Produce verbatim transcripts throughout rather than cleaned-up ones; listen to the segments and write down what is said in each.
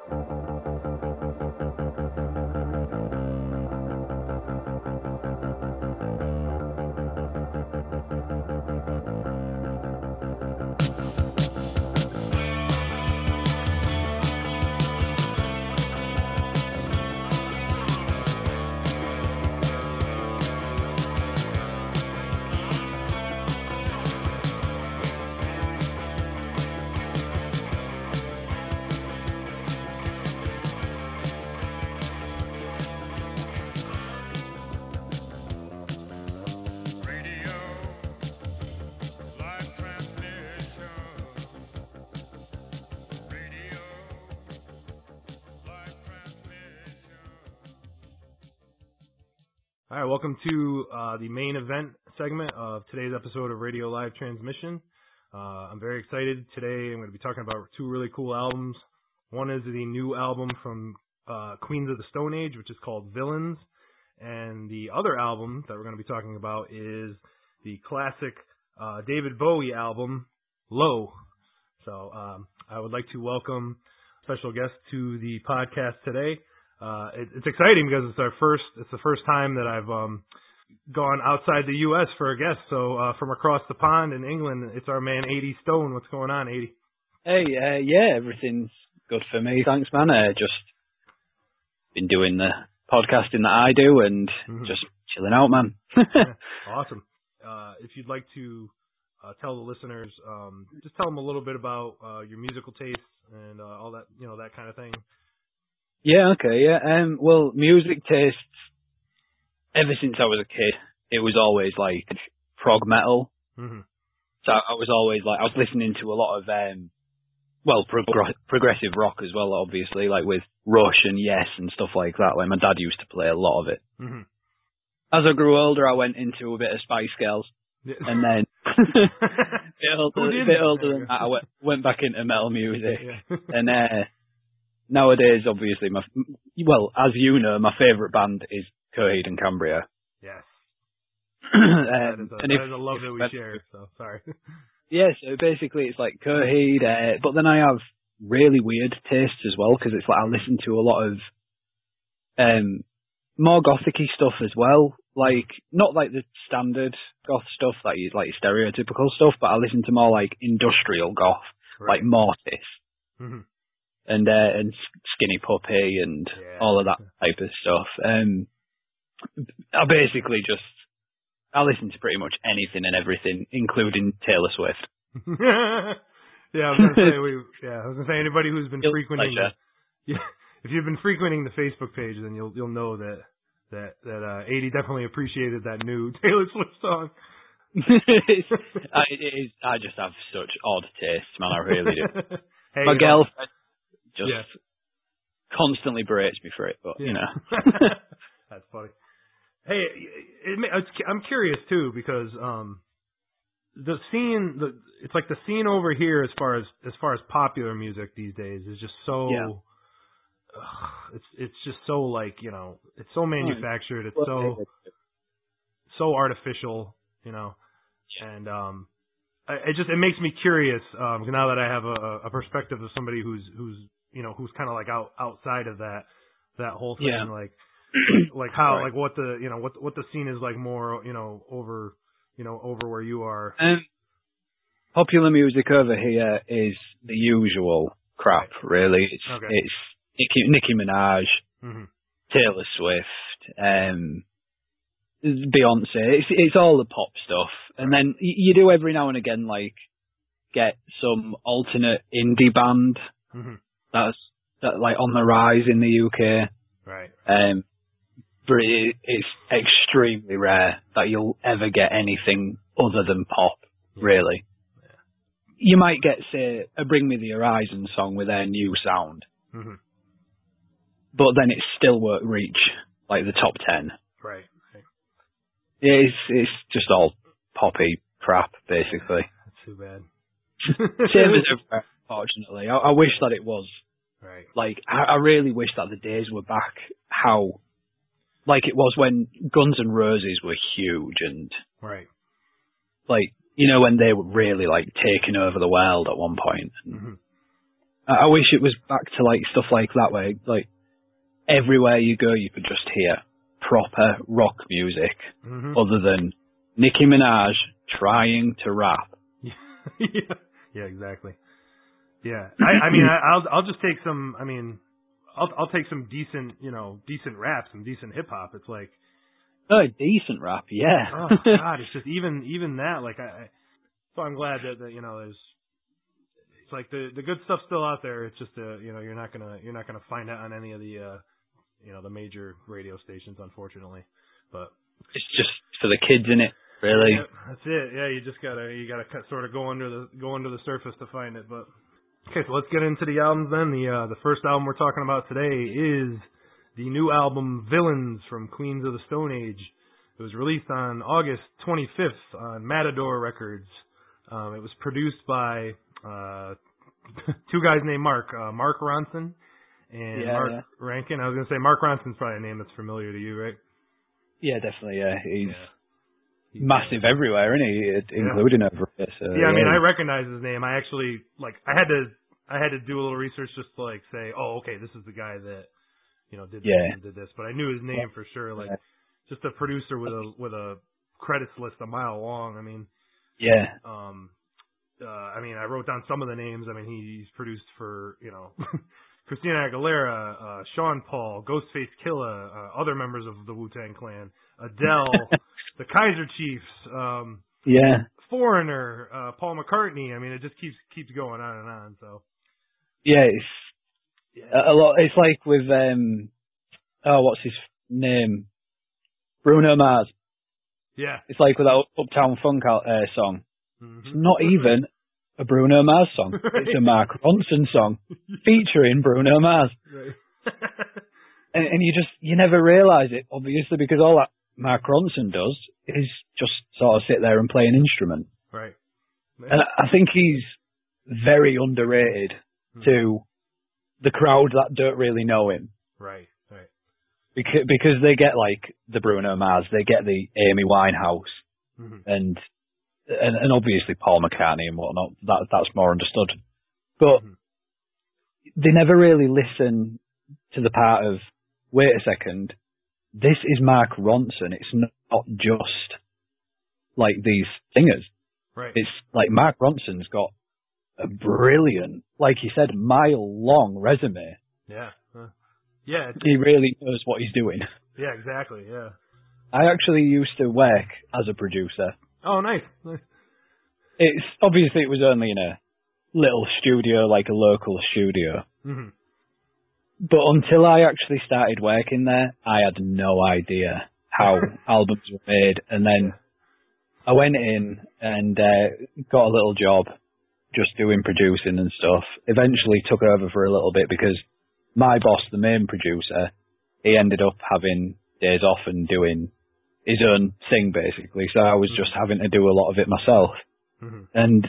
All right, welcome to uh, the main event segment of today's episode of Radio Live Transmission. Uh, I'm very excited. Today I'm going to be talking about two really cool albums. One is the new album from uh, Queens of the Stone Age, which is called Villains. And the other album that we're going to be talking about is the classic uh, David Bowie album, Low. So um, I would like to welcome a special guest to the podcast today. Uh, it, it's exciting because it's our first, it's the first time that I've, um, gone outside the U S for a guest. So, uh, from across the pond in England, it's our man, eighty Stone. What's going on, eighty? Hey, uh, yeah, everything's good for me. Thanks, man. Uh, just been doing the podcasting that I do and mm-hmm. just chilling out, man. Yeah, awesome. Uh, if you'd like to, uh, tell the listeners, um, just tell them a little bit about, uh, your musical tastes and, uh, all that, you know, that kind of thing. Yeah, okay, yeah. Um, well, music tastes, ever since I was a kid, it was always like prog metal. Mm-hmm. So I was always like, I was listening to a lot of, um, well, prog- progressive rock as well, obviously, like with Rush and Yes and stuff like that. Like my dad used to play a lot of it. Mm-hmm. As I grew older, I went into a bit of Spice Girls. Yeah. And then, a bit older, a bit older than that, I went, went back into metal music. Yeah. And, uh, nowadays, obviously, my well, as you know, my favourite band is Coheed and Cambria. Yes. um, that is a, and that if, is a love that we if, share, so sorry. Yeah, so basically it's like Coheed, uh, but then I have really weird tastes as well, because it's like I listen to a lot of um, more gothic-y stuff as well. Like, not like the standard goth stuff, like, like stereotypical stuff, but I listen to more like industrial goth, right. Like Mortis. Mm-hmm. And uh, and Skinny Puppy and yeah. all of that type of stuff. Um, I basically just I listen to pretty much anything and everything, including Taylor Swift. yeah, I was gonna say we. Yeah, I was gonna say anybody who's been frequenting. The, yeah, if you've been frequenting the Facebook page, then you'll you'll know that that that uh, eighty definitely appreciated that new Taylor Swift song. it's, I, it is, I just have such odd tastes, man. I really do. Hey, My girlfriend. Just yeah. constantly berates me for it, but, yeah. you know. That's funny. Hey, it, it, I'm curious, too, because um, the scene, the, it's like the scene over here as far as as far as popular music these days is just so, yeah. uh, it's it's just so, like, you know, it's so manufactured, it's so, so artificial, you know, and um, I, it just, it makes me curious um, now that I have a, a perspective of somebody who's, who's, you know, who's kind of like out, outside of that, that whole thing, yeah. like, like how, right. like what the, you know, what, what the scene is like more, you know, over, you know, over where you are. Um, popular music over here is the usual crap, really. It's, okay. it's Nicki, Nicki Minaj, mm-hmm. Taylor Swift, um, Beyonce. It's, it's all the pop stuff. And right. then you do every now and again, like, get some alternate indie band. Mm-hmm. That's that, like on the rise in the U K. Right. Um, but it, it's extremely rare that you'll ever get anything other than pop, yeah. really. Yeah. You might get, say, a Bring Me the Horizon song with their new sound. Mm-hmm. But then it still won't reach, like, the top ten. Right. right. It's, it's just all poppy crap, basically. That's too bad. Same as everywhere, fortunately. I, I wish that it was. Right. Like, I, I really wish that the days were back how, like it was when Guns N' Roses were huge and, right. like, you know, when they were really, like, taking over the world at one point. Mm-hmm. I wish it was back to like stuff like that, where like everywhere you go, you could just hear proper rock music, mm-hmm. other than Nicki Minaj trying to rap. yeah, yeah, exactly. Yeah, I, I mean, I, I'll I'll just take some. I mean, I'll I'll take some decent, you know, decent rap, some decent hip hop. It's like, oh, decent rap, yeah. oh God, it's just even even that. Like, I, I so I'm glad that, that you know there's. It's like the the good stuff's still out there. It's just uh, you know you're not gonna you're not gonna find it on any of the uh, you know the major radio stations, unfortunately. But it's just for the kids, in it, really. Yeah, that's it. Yeah, you just gotta you gotta sort of go under the go under the surface to find it. But okay, so let's get into the albums then. The uh, the first album we're talking about today is the new album Villains from Queens of the Stone Age. It was released on August twenty-fifth on Matador Records. Um, it was produced by uh, two guys named Mark, uh, Mark Ronson and yeah, Mark yeah. Rankin. I was going to say Mark Ronson's probably a name that's familiar to you, right? Yeah, definitely. Yeah, he's, yeah. he's massive uh, everywhere, isn't he? It, including yeah. over here. So, yeah, I mean, yeah. I recognize his name. I actually like. I had to. I had to do a little research just to like say, oh, okay, this is the guy that you know did this yeah. and did this. But I knew his name for sure. Like, just a producer with a with a credits list a mile long. I mean. Yeah. Um, uh, I mean, I wrote down some of the names. I mean, he's produced for, you know, Christina Aguilera, uh, Sean Paul, Ghostface Killah, uh, other members of the Wu-Tang Clan, Adele, the Kaiser Chiefs, um, yeah, Foreigner, uh, Paul McCartney. I mean, it just keeps keeps going on and on. So. Yeah, it's yeah. a lot. It's like with um, oh, what's his name? Bruno Mars. Yeah. It's like with that Uptown Funk uh, song. Mm-hmm. It's not even a Bruno Mars song. Right. It's a Mark Ronson song featuring Bruno Mars. Right. and, and you just, you never realise it, obviously, because all that Mark Ronson does is just sort of sit there and play an instrument. Right. Man. And I think he's very underrated mm-hmm. to the crowd that don't really know him. Right, right. Because, because they get like the Bruno Mars, they get the Amy Winehouse, mm-hmm. and, and and obviously Paul McCartney and whatnot. That that's more understood, but mm-hmm. they never really listen to the part of wait a second, this is Mark Ronson. It's not just like these singers. Right. It's like Mark Ronson's got a brilliant, like you said, mile long resume. Yeah. Huh. Yeah, he really knows what he's doing. Yeah, exactly. Yeah. I actually used to work as a producer. Oh, nice. nice. It's obviously it was only in a little studio, like a local studio. Mm-hmm. But until I actually started working there, I had no idea how albums were made. And then I went in and uh, got a little job, just doing producing and stuff. Eventually took over for a little bit because my boss, the main producer, he ended up having days off and doing his own thing, basically. So I was mm-hmm. just having to do a lot of it myself. Mm-hmm. And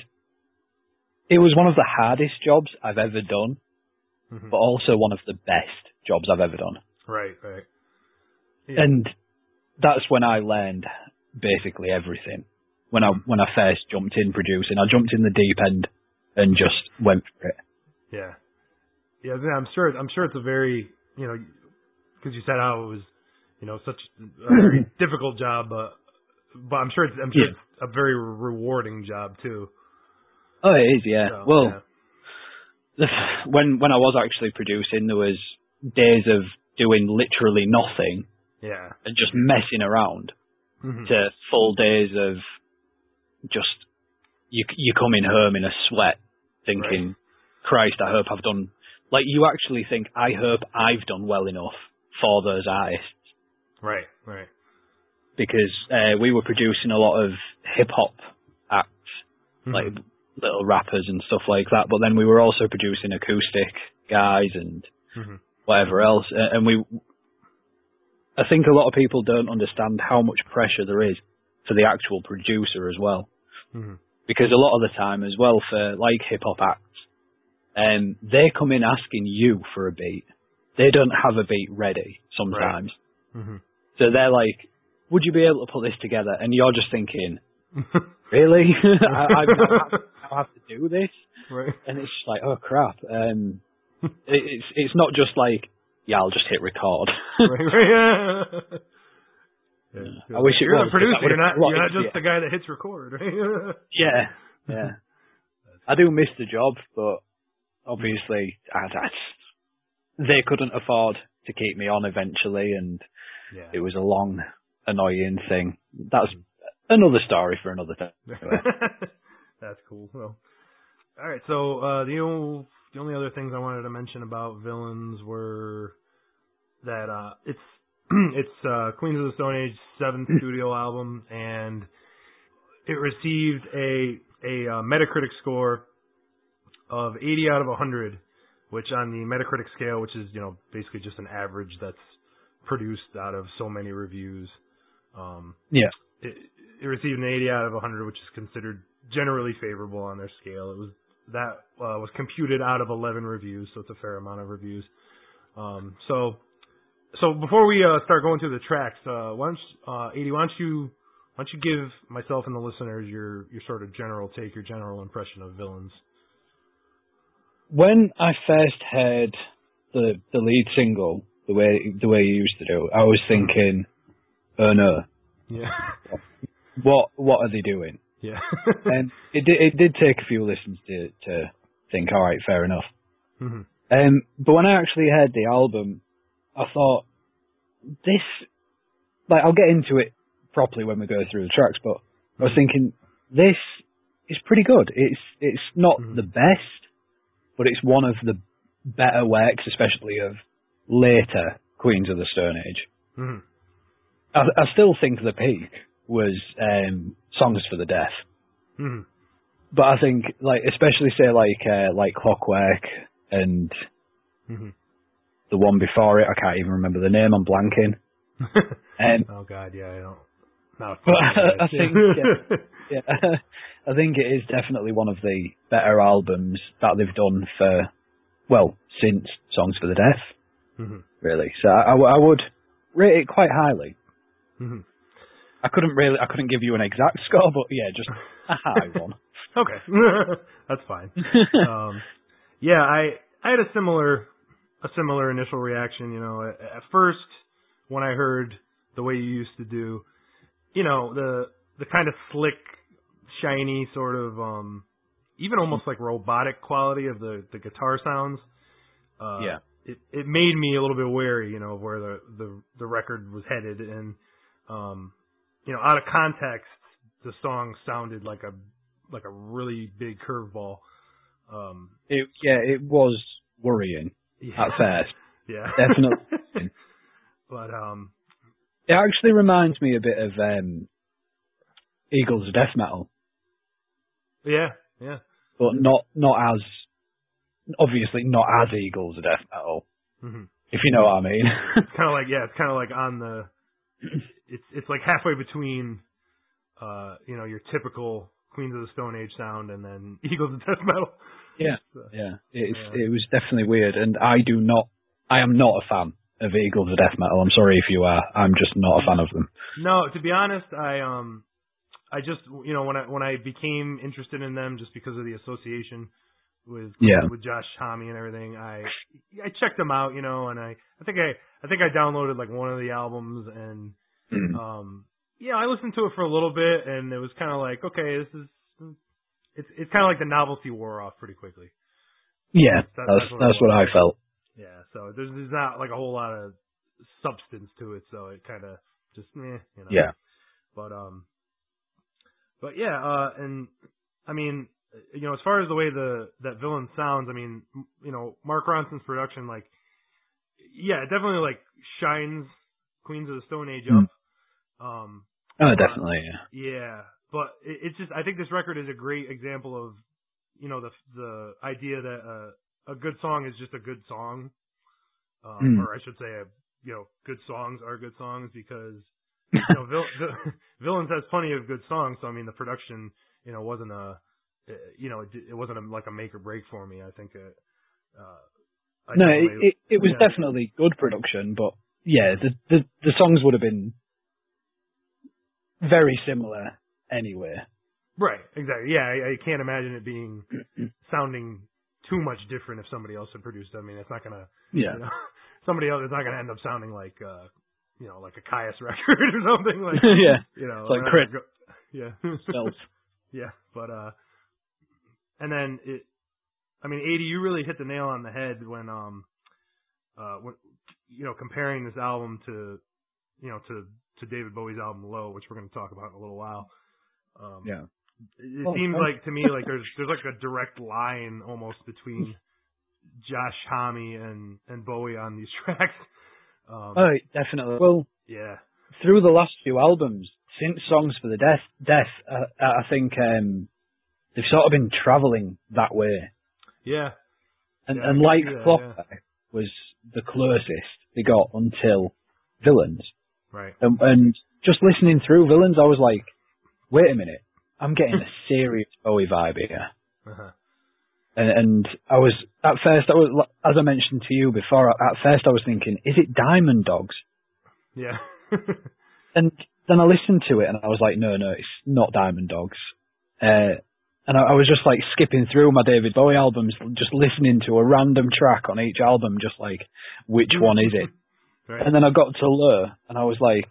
it was one of the hardest jobs I've ever done, mm-hmm. but also one of the best jobs I've ever done. Right, right. Yeah. And that's when I learned basically everything. When I when I first jumped in producing, I jumped in the deep end and just went for it. Yeah. Yeah, I'm sure. I'm sure it's a very, you know, because you said how it was, you know, such a very difficult job, but but I'm sure it's I'm sure yeah. it's a very rewarding job too. Oh, it is, yeah. So, well, yeah. The, when when I was actually producing, there was days of doing literally nothing, yeah, and just messing around, mm-hmm. to full days of just you you coming home in a sweat, thinking, right. Christ, I hope I've done. Like, you actually think, I hope I've done well enough for those artists. Right, right. Because uh, we were producing a lot of hip-hop acts, mm-hmm. like little rappers and stuff like that, but then we were also producing acoustic guys and mm-hmm. whatever else. Uh, and we, I think a lot of people don't understand how much pressure there is for the actual producer as well. Mm-hmm. Because a lot of the time as well, for like hip-hop acts, Um, they come in asking you for a beat. They don't have a beat ready sometimes. Right. Mm-hmm. So they're like, would you be able to put this together? And you're just thinking, really? I, I've not had, I have to do this? Right. And it's just like, oh crap. Um, it, it's it's not just like, yeah, I'll just hit record. Right, right, yeah. Yeah, I wish it you're was. the producer. You're not. You're not easier. just the guy that hits record, right? Yeah, yeah. I do miss the job, but obviously, I, I, they couldn't afford to keep me on eventually, and yeah. it was a long, annoying thing. That's another story for another time. That's cool. Well, all right. So uh, the only, the only other things I wanted to mention about Villains were that uh, it's it's uh, Queens of the Stone Age seventh studio album, and it received a a uh, Metacritic score of eighty out of one hundred, which on the Metacritic scale, which is, you know, basically just an average that's produced out of so many reviews. Um, yeah. It, it received an eighty out of one hundred, which is considered generally favorable on their scale. It was that uh, was computed out of eleven reviews, so it's a fair amount of reviews. Um, so. So before we uh, start going through the tracks, uh, why don't you, uh, Adi, why don't you why don't you give myself and the listeners your your sort of general take, your general impression of Villains? When I first heard the the lead single, the way the way you used to do, I was thinking, oh no, yeah, what what are they doing? Yeah, and it did it did take a few listens to to think, all right, fair enough. Mm-hmm. Um, but when I actually heard the album, I thought, this, like, I'll get into it properly when we go through the tracks, but I was thinking, this is pretty good. It's it's not mm-hmm. the best, but it's one of the better works, especially of later Queens of the Stone Age. Mm-hmm. I, I still think the peak was um, Songs for the Deaf. Mm-hmm. But I think, like, especially say like uh, like Clockwork and mm-hmm. the one before it, I can't even remember the name. I'm blanking. um, oh God, yeah, I don't. Not but I, I think, yeah, yeah, I think it is definitely one of the better albums that they've done for, well, since Songs for the Deaf, mm-hmm. really. So I, I would rate it quite highly. Mm-hmm. I couldn't really, I couldn't give you an exact score, but yeah, just a high one. Okay, that's fine. um, yeah, I I had a similar. a similar initial reaction, you know, at, at first when I heard the way you used to do, you know, the, the kind of slick, shiny sort of, um, even almost like robotic quality of the, the guitar sounds. Uh, yeah. It, it made me a little bit wary, you know, of where the, the, the record was headed. And, um, you know, out of context, the song sounded like a, like a really big curveball. Um, it, yeah, it was worrying. Yeah. At first. Yeah. Definitely. But, um... it actually reminds me a bit of, um, Eagles of Death Metal. Yeah, yeah. But not, not as, obviously not as Eagles of Death Metal. Mm-hmm. If you know what I mean. It's kind of like, yeah, it's kind of like on the, it's, it's like halfway between, uh, you know, your typical Queens of the Stone Age sound and then Eagles of Death Metal. Yeah, yeah, it's, yeah. It was definitely weird, and I do not, I am not a fan of Eagles of Death Metal. I'm sorry if you are. I'm just not a fan of them. No, to be honest, I um, I just, you know, when I when I became interested in them, just because of the association with yeah. with Josh Homme and everything, I I checked them out, you know, and I I think I I think I downloaded like one of the albums, and mm. um, yeah, I listened to it for a little bit, and it was kind of like, okay, this is. It's it's kind of like the novelty wore off pretty quickly. Yeah, that's that's, that's, what, that's what I felt. Yeah, so there's there's not like a whole lot of substance to it, so it kind of just meh, you know. Yeah. But um, but yeah, uh, and I mean, you know, as far as the way the that villain sounds, I mean, you know, Mark Ronson's production, like, yeah, it definitely like shines Queens of the Stone Age mm. up. Um. Oh, definitely. Yeah. Yeah. But it, it's just, I think this record is a great example of, you know, the the idea that uh, a good song is just a good song, um, mm. or I should say, a, you know, good songs are good songs because, you know, Vill- Vill- Villains has plenty of good songs. So I mean, the production, you know, wasn't a, you know, it, it wasn't a, like a make or break for me. I think it. Uh, I no, it, it it was yeah. definitely good production, but yeah, the the the songs would have been very similar. Anyway. Right, exactly. Yeah, I, I can't imagine it being sounding too much different if somebody else had produced it. I mean, it's not gonna, Yeah. you know, somebody else is not gonna end up sounding like, uh, you know, like a Caius record or something like. Yeah. You know, It's like Chris. go, yeah. Self. Yeah, but uh, and then it. I mean, A D, you really hit the nail on the head when, um, uh, when, you know, comparing this album to, you know, to to David Bowie's album Low, which we're going to talk about in a little while. Um, Yeah. It Oh, seems okay. like to me like there's there's like a direct line almost between Josh Homme and and Bowie on these tracks. Um, Oh, definitely. Well, yeah, through the last few albums, since Songs for the Deaf, Deaf, uh, I think um, they've sort of been travelling that way. yeah, And, yeah, and I can like see that, Clockwork yeah. was the closest they got until Villains. Right. And, and just listening through Villains, I was like, wait a minute, I'm getting a serious Bowie vibe here. Uh-huh. And, and I was, at first, I was, as I mentioned to you before, at first I was thinking, is it Diamond Dogs? Yeah. And then I listened to it and I was like, no, no, it's not Diamond Dogs. Uh, and I, I was just like skipping through my David Bowie albums, just listening to a random track on each album, just like, which one is it? Right. And then I got to Lure and I was like,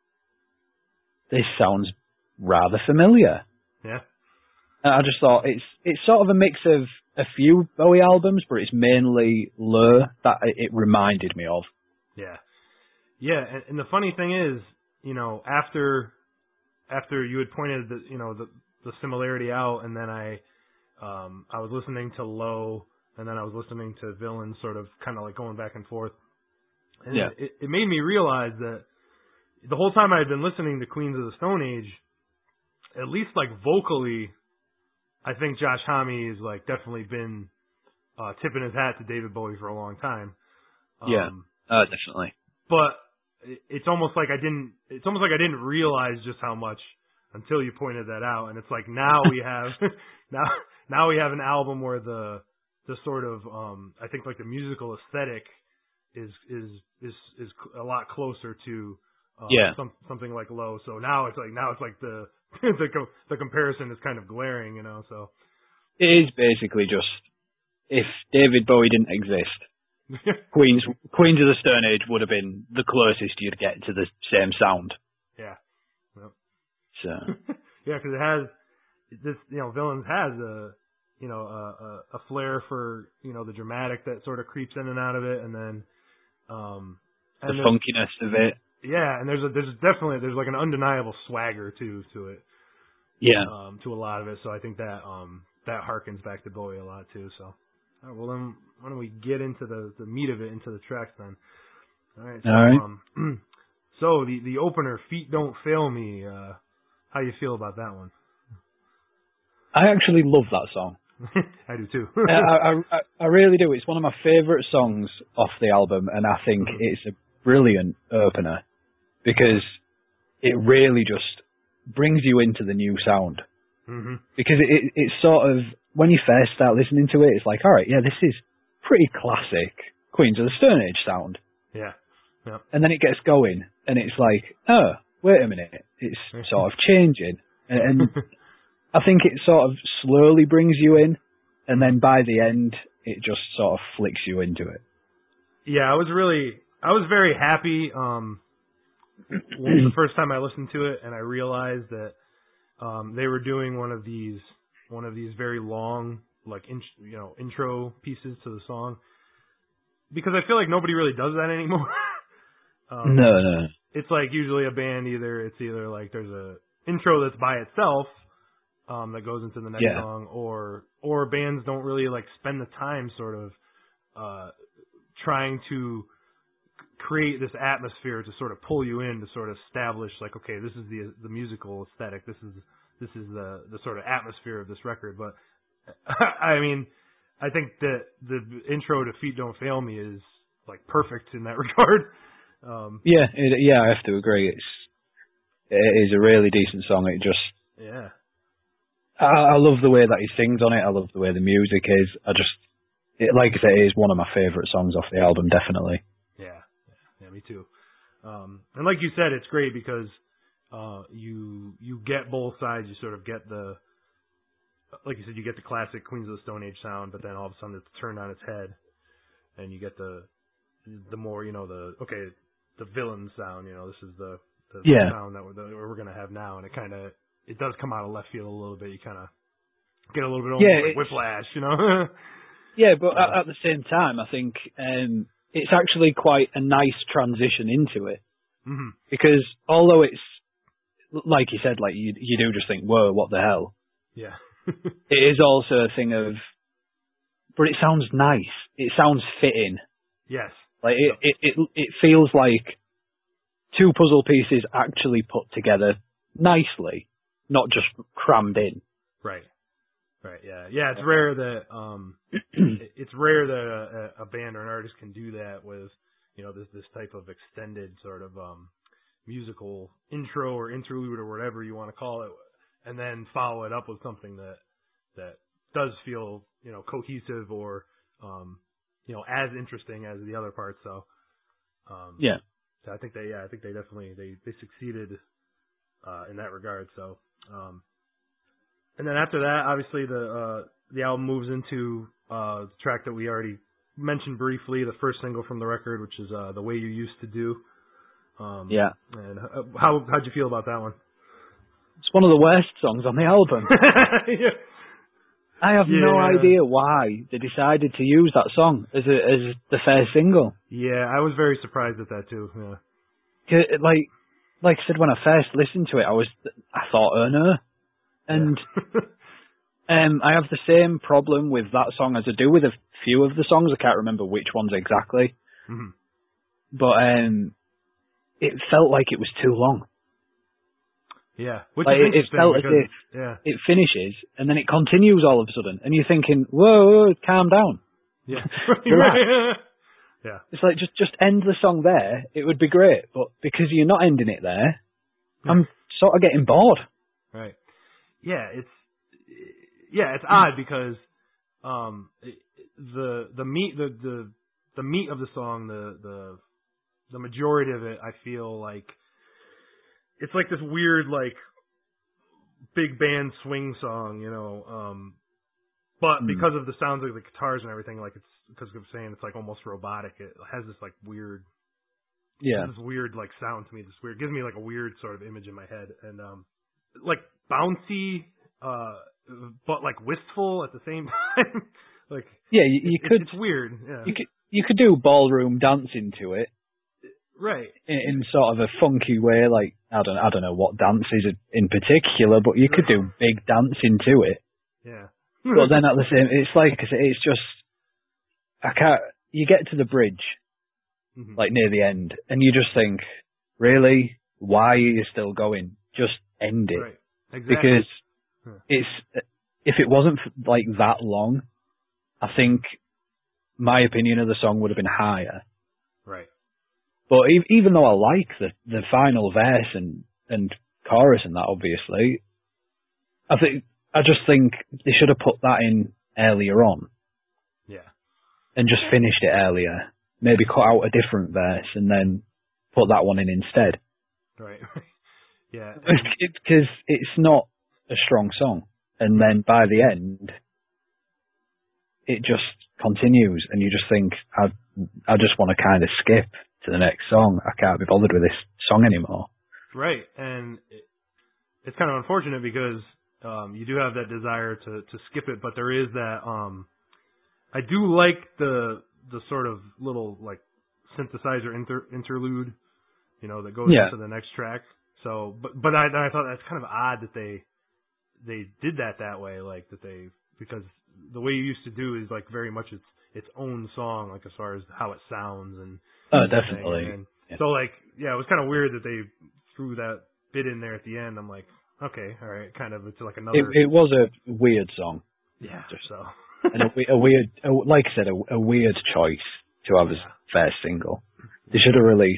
this sounds rather familiar. Yeah. And I just thought it's it's sort of a mix of a few Bowie albums, but it's mainly Lure that it, it reminded me of. Yeah. Yeah, and, and the funny thing is, you know, after after you had pointed the you know the the similarity out, and then I um I was listening to Low, and then I was listening to Villain, sort of kind of like going back and forth, and Yeah. it, it made me realize that the whole time I had been listening to Queens of the Stone Age, at least like vocally, I think Josh Homme has like definitely been uh, tipping his hat to David Bowie for a long time. Um, Yeah, uh, definitely. But it's almost like I didn't. It's almost like I didn't realize just how much until you pointed that out. And it's like now we have now now we have an album where the the sort of um, I think like the musical aesthetic is is is is a lot closer to uh, Yeah. some, something like Low. So now it's like now it's like the the co- the comparison is kind of glaring, you know. So It is basically just if David Bowie didn't exist, Queens Queens of the Stone Age would have been the closest you'd get to the same sound. yeah, yep. So Yeah, because it has this, you know, Villains has a, you know, a, a, a flair for, you know, the dramatic that sort of creeps in and out of it, and then um, the and funkiness of it. yeah, and there's a there's definitely there's like an undeniable swagger too to it. Yeah. Um, to a lot of it, so I think that um that harkens back to Bowie a lot too. So, all right, well then, why don't we get into the the meat of it, into the tracks then? All right. So, All right. Um, so the the opener, "Feet Don't Fail Me." Uh, how you feel about that one? I actually love that song. I do too. I, I, I really do. It's one of my favourite songs off the album, and I think Mm-hmm. it's a brilliant opener because it really just brings you into the new sound. Mm-hmm. Because it, it, it's sort of, when you first start listening to it, it's like, all right, yeah, this is pretty classic Queens of the Stone Age sound. Yeah. Yep. And then it gets going, and it's like, oh, wait a minute, it's sort of changing. And, and I think it sort of slowly brings you in, and then by the end, it just sort of flicks you into it. Yeah, I was really, I was very happy um, when the first time I listened to it, and I realized that um, they were doing one of these, one of these very long, like in, you know, intro pieces to the song, because I feel like nobody really does that anymore. um, No, no. It's like usually a band either it's either like there's a intro that's by itself um, that goes into the next Yeah. song, or or bands don't really like spend the time sort of uh, trying to create this atmosphere to sort of pull you in, to sort of establish like, okay, this is the the musical aesthetic, this is this is the the sort of atmosphere of this record. But I mean, I think that the intro to "Feet Don't Fail Me" is like perfect in that regard. Um, Yeah, it, yeah, I have to agree. It's it is a really decent song. It just, yeah, I, I love the way that he sings on it. I love the way the music is. I just, it, like I say, it is one of my favourite songs off the album, definitely. yeah, yeah, me too. Um, and like you said, it's great because uh, you you get both sides. You sort of get the like you said, you get the classic Queens of the Stone Age sound, but then all of a sudden it's turned on its head, and you get the the more, you know, the okay, the villain sound. You know, this is the the yeah. sound that we're, that we're gonna have now, and it kind of it does come out of left field a little bit. You kind of get a little bit almost yeah, like whiplash, you know. yeah, but at, at the same time, I think um, it's actually quite a nice transition into it, mm-hmm. because although it's like you said, like you you do just think, whoa, what the hell? Yeah. It is also a thing of, but it sounds nice. It sounds fitting. Yes. Like it, it, it, it feels like two puzzle pieces actually put together nicely, not just crammed in. Right. Right. Yeah. Yeah. It's rare that um, it's rare that a, a band or an artist can do that with, you know, this this type of extended sort of um, musical intro or interlude or whatever you want to call it, and then follow it up with something that that does feel, you know, cohesive or um, you know, as interesting as the other parts. So um, yeah, so I think they yeah I think they definitely they they succeeded uh, in that regard. So um, and then after that, obviously the uh, the album moves into uh, the track that we already mentioned briefly, the first single from the record, which is uh, "The Way You Used to Do." Um, yeah. And uh, how how'd you feel about that one? It's one of the worst songs on the album. yeah. I have yeah. no idea why they decided to use that song as a, as the first single. Yeah, I was very surprised at that too. Yeah. 'Cause, Like, like I said, when I first listened to it, I was, I thought, oh no. And yeah. um, I have the same problem with that song as I do with a few of the songs. I can't remember which ones exactly. Mm-hmm. But um, it felt like it was too long. Yeah, which like, is it, it felt because, as if yeah. it finishes and then it continues all of a sudden, and you're thinking, "Whoa, whoa calm down." Yeah, Relax. yeah. It's like just just end the song there. It would be great, but because you're not ending it there, I'm sort of getting bored. Right. Yeah, it's yeah, it's odd because um the the meat the the the meat of the song, the the the majority of it, I feel like it's like this weird, like, big band swing song, you know, um, but mm. because of the sounds of the guitars and everything, like, it's, because I'm saying it's, like, almost robotic, it has this, like, weird, yeah, this weird, like, sound to me, this weird, gives me, like, a weird sort of image in my head, and, um, like, bouncy, uh, but, like, wistful at the same time, like, yeah, you, you it, could, it's weird, yeah. You could, you could do ballroom dancing to it. Right. In, in sort of a funky way, like, I don't I don't know what dances in particular, but you could do big dancing to it. Yeah. But then at the same, it's like, it's just, I can't, you get to the bridge, mm-hmm. like near the end, and you just think, really? Why are you still going? Just end it. Right. Exactly. Because huh. it's, if it wasn't like that long, I think my opinion of the song would have been higher. Right. But even though I like the, the final verse and, and chorus and that, obviously, I think I just think they should have put that in earlier on. Yeah. And just finished it earlier. Maybe cut out a different verse and then put that one in instead. Right. yeah. Because it, it's not a strong song. And then by the end, it just continues and you just think, I, I just want to kind of skip to the next song. I can't be bothered with this song anymore. Right, and it, it's kind of unfortunate because um, you do have that desire to, to skip it, but there is that. Um, I do like the the sort of little like synthesizer inter, interlude, you know, that goes yeah. into the next track. So, but but I, I thought that's kind of odd that they they did that that way, like that they because the way you used to do is like very much its its own song, like as far as how it sounds and. Oh, definitely. And yeah. so, like, yeah, it was kind of weird that they threw that bit in there at the end. I'm like, okay, all right, kind of, it's like another. It, it was a weird song. Yeah, just so. and a, a weird, a, like I said, a, a weird choice to have as first single. They should have released,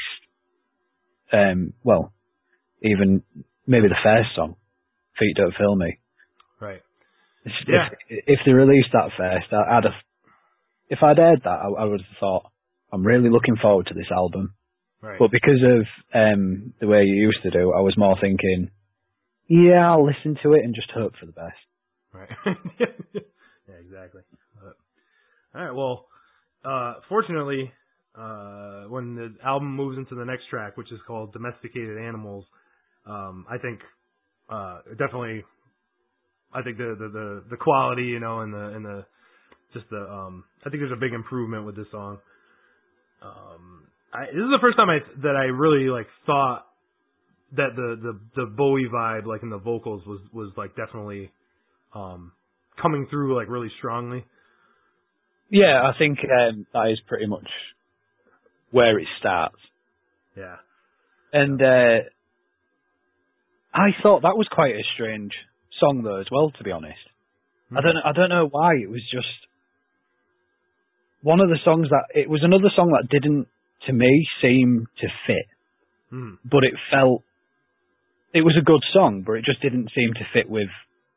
um, well, even maybe the first song, Feet Don't Fill Me. Right. If, yeah. If, if they released that first, I, I'd have, if I'd heard that, I, I would have thought, I'm really looking forward to this album. Right. But because of um, the way you used to do, I was more thinking, yeah, I'll listen to it and just hope for the best. Right. Yeah, exactly. Uh, all right. Well, uh, fortunately, uh, when the album moves into the next track, which is called "Domesticated Animals," um, I think uh, definitely, I think the, the the the quality, you know, and the and the just the um, I think there's a big improvement with this song. Um, I, this is the first time I that I really like thought that the the the Bowie vibe, like in the vocals, was was like definitely um, coming through like really strongly. Yeah, I think um, that is pretty much where it starts. Yeah. And uh, I thought that was quite a strange song, though, as well. To be honest, mm-hmm. I don't I don't know why. It was just one of the songs that it was another song that didn't, to me, seem to fit. Mm. But it felt it was a good song, but it just didn't seem to fit with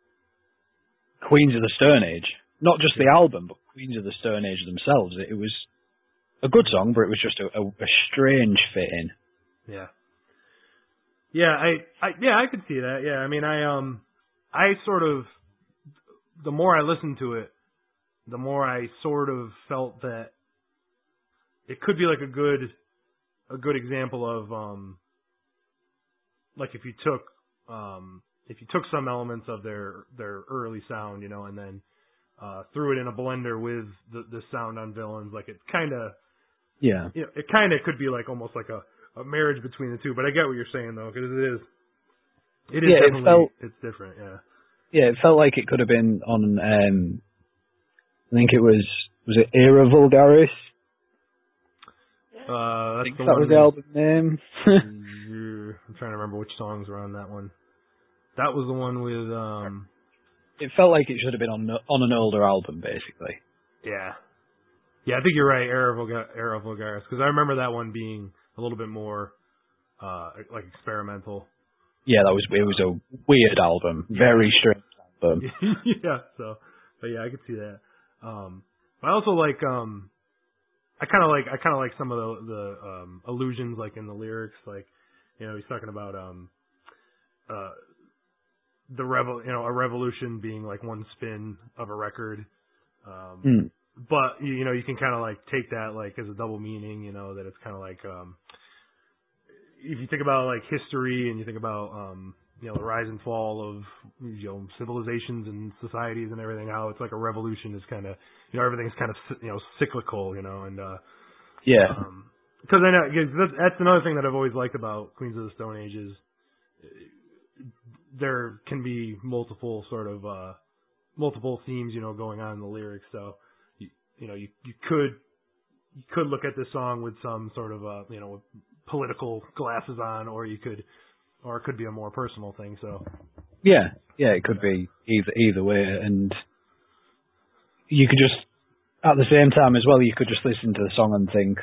Queens of the Stone Age. Not just the album, but Queens of the Stone Age themselves. It, it was a good song, but it was just a, a, a strange fit in. Yeah. Yeah, I, I, yeah, I could see that. Yeah, I mean, I, um, I sort of, the more I listened to it, the more I sort of felt that it could be like a good, a good example of, um, like if you took, um, if you took some elements of their, their early sound, you know, and then, uh, threw it in a blender with the, the sound on Villains, like it kind of, yeah, you know, it kind of could be like almost like a, a marriage between the two, but I get what you're saying though, because it is, it is yeah, definitely, it felt, it's different, yeah. Yeah, it felt like it could have been on, um, I think it was, was it Era Vulgaris? Uh, that's I think the that one was the album name. I'm trying to remember which songs were on that one. That was the one with, um... It felt like it should have been on on an older album, basically. Yeah. Yeah, I think you're right, Era, Vulga- Era Vulgaris, because I remember that one being a little bit more, uh, like experimental. Yeah, that was, it was a weird album. Yeah. Very strange album. Yeah, so, but yeah, I could see that. Um, I also like, um, I kind of like, I kind of like some of the, the, um, allusions, like in the lyrics, like, you know, he's talking about, um, uh, the revel, you know, a revolution being like one spin of a record. Um, mm. but you know, you can kind of like take that like as a double meaning, you know, that it's kind of like, um, if you think about like history and you think about, um, you know, the rise and fall of, you know, civilizations and societies and everything, how it's like a revolution is kind of, you know, everything's kind of, you know, cyclical, you know, and, uh, yeah, um, cause I know, cause that's, that's another thing that I've always liked about Queens of the Stone Age is there can be multiple sort of, uh, multiple themes, you know, going on in the lyrics. So, you, you know, you, you could, you could look at this song with some sort of, uh, you know, political glasses on, or you could, or it could be a more personal thing. So, yeah, yeah, it could be either either way, and you could just, at the same time as well, you could just listen to the song and think,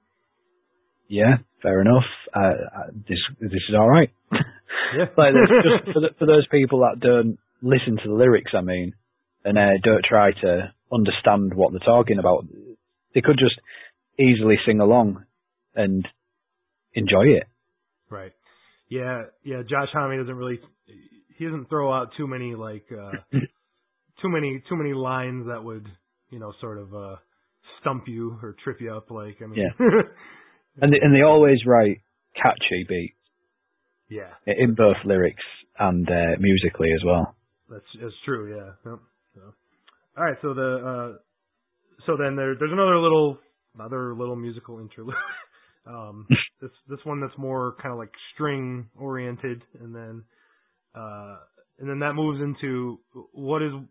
yeah, fair enough, uh, this this is all right. Yeah. Like just for, the, for those people that don't listen to the lyrics, I mean, and uh, don't try to understand what they're talking about, they could just easily sing along and enjoy it. Right. Yeah. Yeah. Josh Homme doesn't really, he doesn't throw out too many like, uh, too many, too many lines that would, you know, sort of, uh, stump you or trip you up. Like, I mean, yeah. and they, and they always write catchy beats. Yeah. In both lyrics and, uh, musically as well. That's, that's true. Yeah. Yep. So, all right. So the, uh, so then there, there's another little, another little musical interlude. Um, this this one that's more kind of like string oriented, and then uh, and then that moves into what is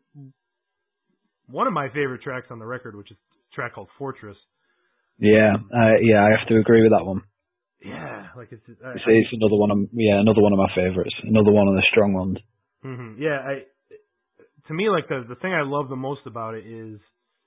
one of my favorite tracks on the record, which is a track called Fortress. Yeah, uh, yeah, I have to agree with that one. Yeah, like it's I, it's, it's another one of yeah another one of my favorites, another one of the strong ones. Mm-hmm. Yeah, I to me like the the thing I love the most about it is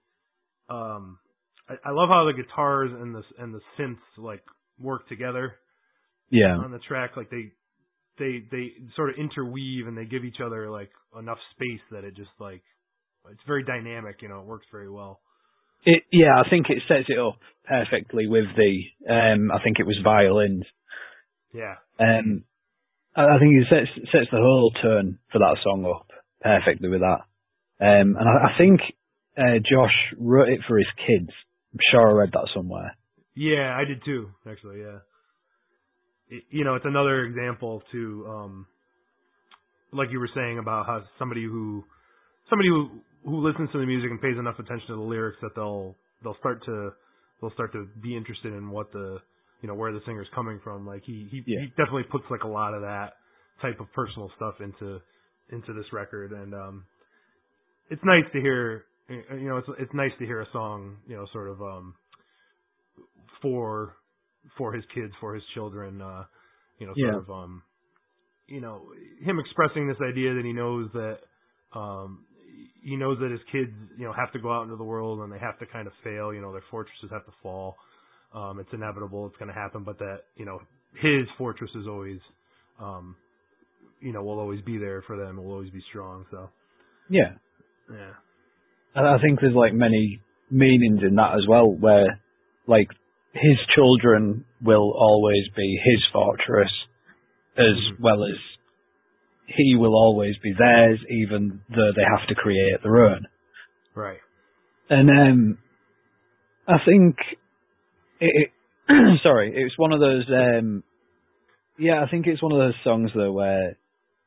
um. I love how the guitars and the and the synths like work together. Yeah. On the track, like they they they sort of interweave and they give each other like enough space that it just like it's very dynamic. You know, it works very well. It yeah, I think it sets it up perfectly with the um. I think it was violins. Yeah. Um, I, I think it sets sets the whole tone for that song up perfectly with that. Um, and I, I think uh, Josh wrote it for his kids. I'm sure I read that somewhere. Yeah, I did too, actually, yeah. It, you know, it's another example to, um, like you were saying about how somebody who, somebody who, who listens to the music and pays enough attention to the lyrics that they'll, they'll start to, they'll start to be interested in what the, you know, where the singer's coming from. Like he, he, Yeah. he definitely puts like a lot of that type of personal stuff into, into this record. And, um, it's nice to hear, you know, it's, it's nice to hear a song, you know, sort of, um, for, for his kids, for his children, uh, you know, sort Yeah. of, um, you know, him expressing this idea that he knows that, um, he knows that his kids, you know, have to go out into the world and they have to kind of fail, you know, their fortresses have to fall. Um, it's inevitable, it's going to happen, but that, you know, his fortress is always, um, you know, will always be there for them, will always be strong, so. Yeah. Yeah. And I think there's like many meanings in that as well, where like his children will always be his fortress, as mm-hmm. well as he will always be theirs, even though they have to create their own. Right. And um, I think it, it sorry, it's one of those. Um, yeah, I think it's one of those songs though where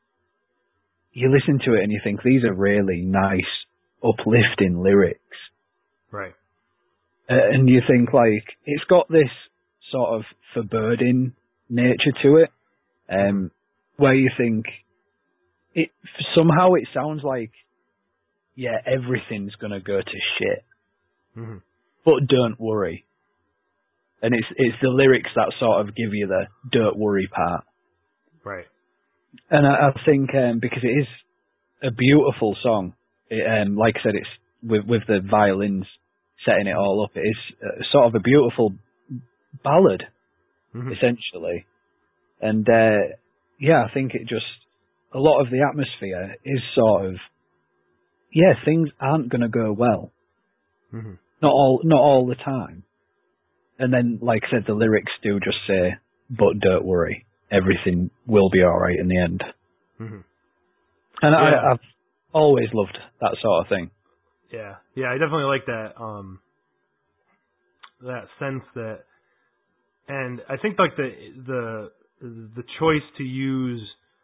you listen to it and you think these are really nice, uplifting lyrics. Right. Uh, and you think like it's got this sort of foreboding nature to it, um, mm-hmm. where you think it somehow it sounds like yeah everything's gonna go to shit, mm-hmm. but don't worry. And it's it's the lyrics that sort of give you the don't worry part. Right. And I, I think um, because it is a beautiful song, it, um, like I said, it's with with the violins setting it all up. It is uh, sort of a beautiful ballad, mm-hmm. essentially. And uh, yeah, I think it just a lot of the atmosphere is sort of yeah, things aren't going to go well, mm-hmm. not all not all the time. And then, like I said, the lyrics do just say, "But don't worry, everything will be all right in the end." Mm-hmm. And yeah. I, I've always loved that sort of thing. Yeah, yeah, I definitely like that. Um, that sense that, and I think like the the the choice to use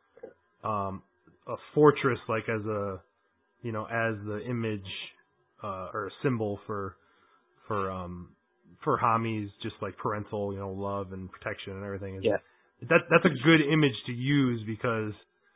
um, a fortress like as a you know as the image uh, or a symbol for for um, for Hami's just like parental you know love and protection and everything. Yeah, that that's a good image to use because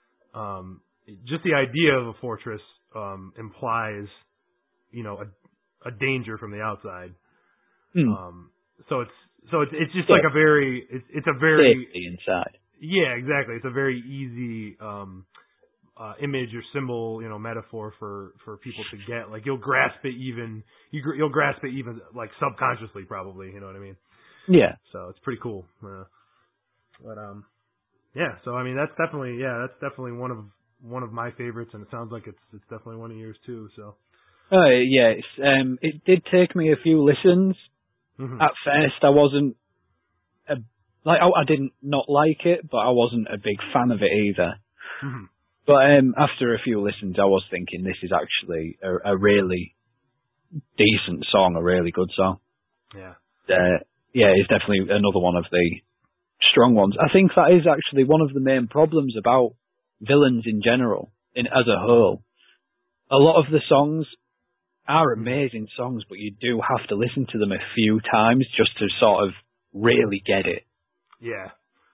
um, just the idea of a fortress um, implies you know a, a danger from the outside. Mm. Um, so it's so it's it's just yeah. like a very it's it's a very safety inside. Yeah, exactly. It's a very easy um, uh, image or symbol, you know, metaphor for, for people to get. Like you'll grasp it even you gr- you'll grasp it even like subconsciously, probably. You know what I mean? Yeah. So it's pretty cool. Uh, but um, yeah. So I mean, that's definitely yeah, that's definitely one of one of my favorites, and it sounds like it's it's definitely one of yours too. So. Oh yeah, it's, um, it did take me a few listens. Mm-hmm. At first, I wasn't a, like I, I didn't not like it, but I wasn't a big fan of it either. Mm-hmm. But um, after a few listens, I was thinking this is actually a, a really decent song, a really good song. Yeah. Uh, yeah, it's definitely another one of the strong ones. I think that is actually one of the main problems about Villains in general, in as a whole. A lot of the songs are amazing songs, but you do have to listen to them a few times just to sort of really get it. Yeah.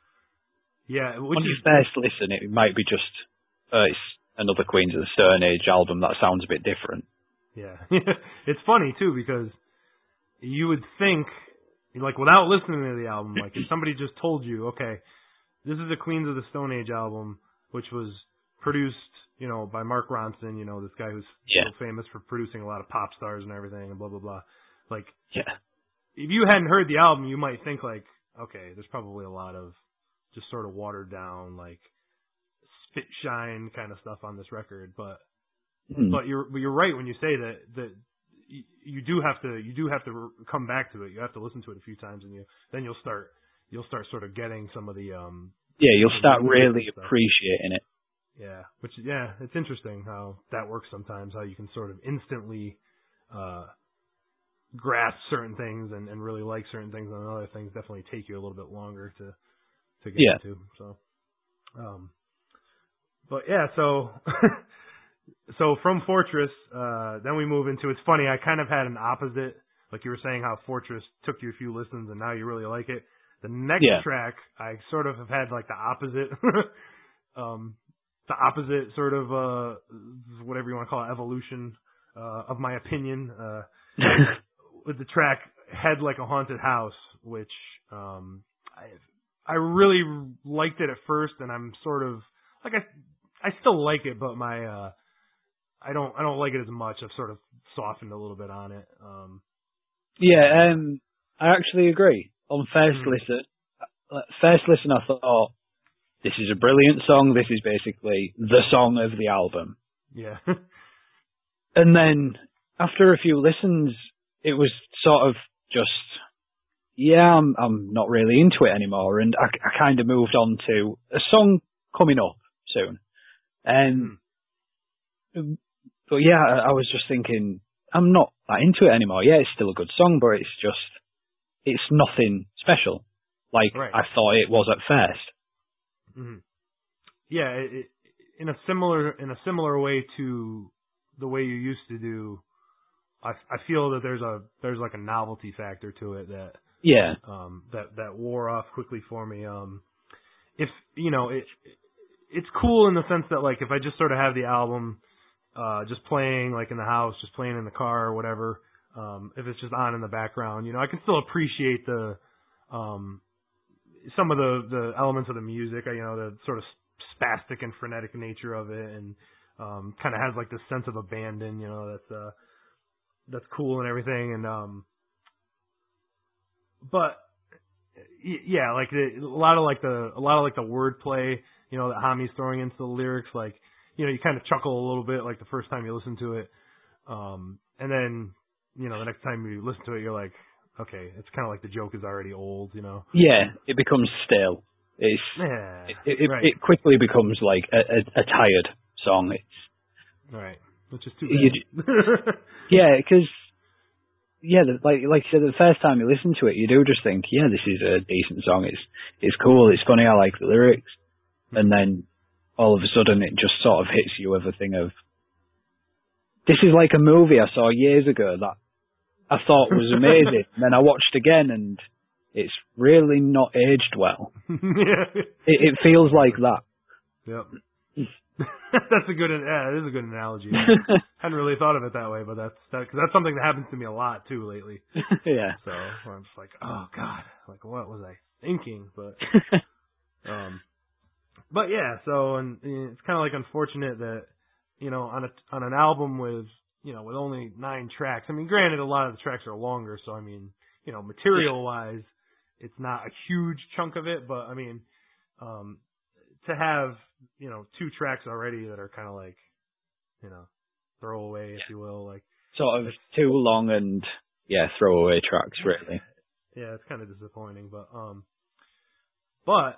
Yeah. Which On is, your first listen, it might be just, uh, it's another Queens of the Stone Age album that sounds a bit different. Yeah. It's funny, too, because you would think, like, without listening to the album, like, if somebody just told you, okay, this is a Queens of the Stone Age album, which was produced, you know, by Mark Ronson, you know, this guy who's yeah. so famous for producing a lot of pop stars and everything and blah, blah, blah. Like, yeah. if you hadn't heard the album, you might think, like, okay, there's probably a lot of just sort of watered down, like, spit shine kind of stuff on this record. But, mm. but you're, but you're right when you say that, that you, you do have to, you do have to re- come back to it. You have to listen to it a few times and you, then you'll start, you'll start sort of getting some of the, um, yeah, you'll start really appreciating it. Yeah, which yeah, it's interesting how that works sometimes. How you can sort of instantly uh, grasp certain things and, and really like certain things, and other things definitely take you a little bit longer to to get yeah. into. So, um, but yeah, so so from Fortress, uh, then we move into. It's funny. I kind of had an opposite. Like you were saying, how Fortress took you a few listens and now you really like it. The next yeah. track, I sort of have had like the opposite, um, the opposite sort of, uh, whatever you want to call it, evolution, uh, of my opinion, uh, with the track Head Like a Haunted House, which, um, I, I really liked it at first, and I'm sort of, like I, I still like it, but my, uh, I don't, I don't like it as much. I've sort of softened a little bit on it. Um, Yeah, um, I actually agree. On first mm-hmm. listen, first listen, I thought, this is a brilliant song. This is basically the song of the album. Yeah. And then after a few listens, it was sort of just, yeah, I'm, I'm not really into it anymore. And I, I kind of moved on to a song coming up soon. And, mm. but yeah, I, I was just thinking, I'm not that into it anymore. Yeah, it's still a good song, but it's just, it's nothing special, like right. I thought it was at first. Mm-hmm. Yeah, it, it, in a similar in a similar way to the way you used to do, I, I feel that there's a there's like a novelty factor to it that yeah um, that that wore off quickly for me. Um, if you know it, it's cool in the sense that like if I just sort of have the album. Uh, just playing like in the house, just playing in the car or whatever. Um, if it's just on in the background, you know, I can still appreciate the, um, some of the, the elements of the music, you know, the sort of spastic and frenetic nature of it, and, um, kind of has like this sense of abandon, you know, that's, uh, that's cool and everything. And, um, but yeah, like the, a lot of like the, a lot of like the wordplay, you know, that Hami's throwing into the lyrics, like, you know, you kind of chuckle a little bit like the first time you listen to it. Um, and then, you know, the next time you listen to it, you're like, okay, it's kind of like the joke is already old, you know? Yeah, it becomes stale. It's, yeah, it, it, right. it quickly becomes like a, a, a tired song. It's, right. Which is too bad. yeah, because, yeah, like, like you said, the first time you listen to it, you do just think, yeah, this is a decent song. It's, it's cool. It's funny. I like the lyrics. Mm-hmm. And then, all of a sudden it just sort of hits you with a thing of, this is like a movie I saw years ago that I thought was amazing. And then I watched again and it's really not aged well. yeah. it, it feels like that. Yep. That's a good, yeah, it is a good analogy. I hadn't really thought of it that way, but that's, that, cause that's something that happens to me a lot too lately. yeah. So I'm just like, oh God, like what was I thinking? But, um, But yeah, so and it's kind of like unfortunate that, you know, on a on an album with, you know, with only nine tracks. I mean, granted, a lot of the tracks are longer, so I mean, you know, material wise, it's not a huge chunk of it. But I mean, um, to have, you know, two tracks already that are kind of like, you know, throwaway, if you will, like sort of too long and yeah, throwaway tracks, really. Yeah, it's kind of disappointing, but um, but.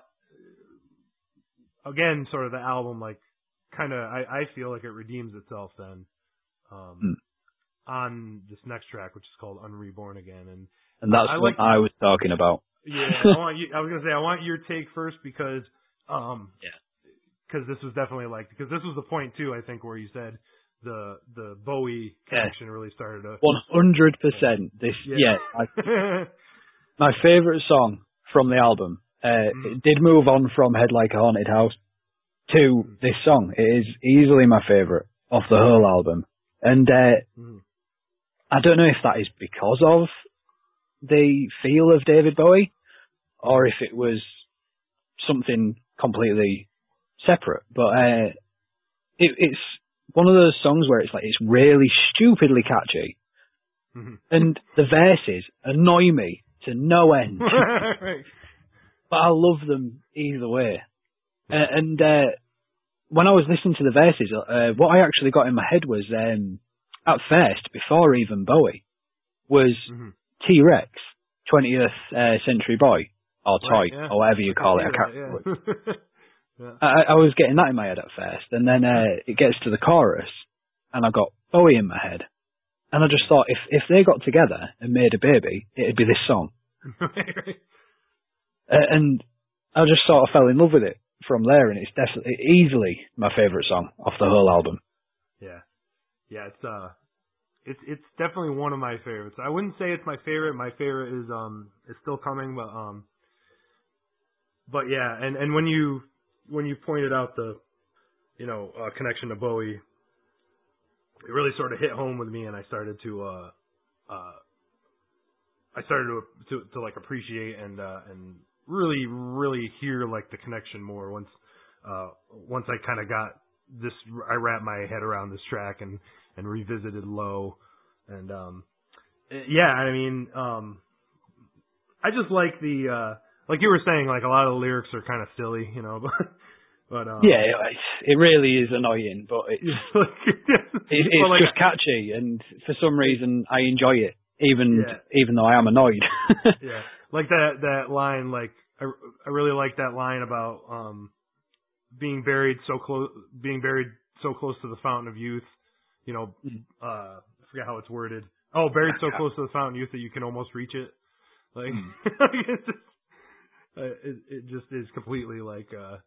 Again, sort of the album, like, kind of, I, I feel like it redeems itself then, um, mm. on this next track, which is called Unreborn Again. And, and that's I, I what like, I was talking about. Yeah, I want you, I was going to say, I want your take first because, um, yeah. cause this was definitely like, because this was the point too, I think, where you said the, the Bowie connection yeah. really started to. one hundred percent. This, yeah. yeah I, my favorite song from the album. Uh, mm. It did move on from Head Like a Haunted House to mm. this song. It is easily my favourite of the whole album. And uh, mm. I don't know if that is because of the feel of David Bowie or if it was something completely separate. But uh, it, it's one of those songs where it's like it's really stupidly catchy. Mm-hmm. And the verses annoy me to no end. Right. But I love them either way. Uh, and uh, when I was listening to the verses, uh, what I actually got in my head was, um, at first, before even Bowie, was mm-hmm. T-Rex, twentieth uh, Century Boy, or Toy, right, yeah. or whatever you call it. I can't that, yeah. Yeah. I, I was getting that in my head at first, and then uh, it gets to the chorus, and I got Bowie in my head, and I just thought if if they got together and made a baby, it'd be this song. Right. Uh, and I just sort of fell in love with it from there, and it's definitely easily my favourite song off the whole album. Yeah, yeah, it's uh, it's it's definitely one of my favorites. I wouldn't say it's my favorite. My favorite is um, it's Still Coming, but um, but yeah, and and when you when you pointed out the, you know, uh, connection to Bowie, it really sort of hit home with me, and I started to uh, uh, I started to to, to like appreciate and uh, and really really hear like the connection more once uh, once I kind of got this, I wrapped my head around this track and, and revisited Low. And, um, yeah, I mean, um, I just like the, uh, like you were saying, like a lot of the lyrics are kind of silly, you know, but, but, um, yeah, it, it really is annoying, but it's, like, it, it's well, like, just catchy, and for some reason I enjoy it, even, yeah. even though I am annoyed. Yeah. Like that, that line, like, I, I really like that line about, um, being buried so close, being buried so close to the fountain of youth, you know, uh, I forget how it's worded. Oh, buried so close to the fountain of youth that you can almost reach it. Like, mm. it's just, uh, it, it just is completely like, uh,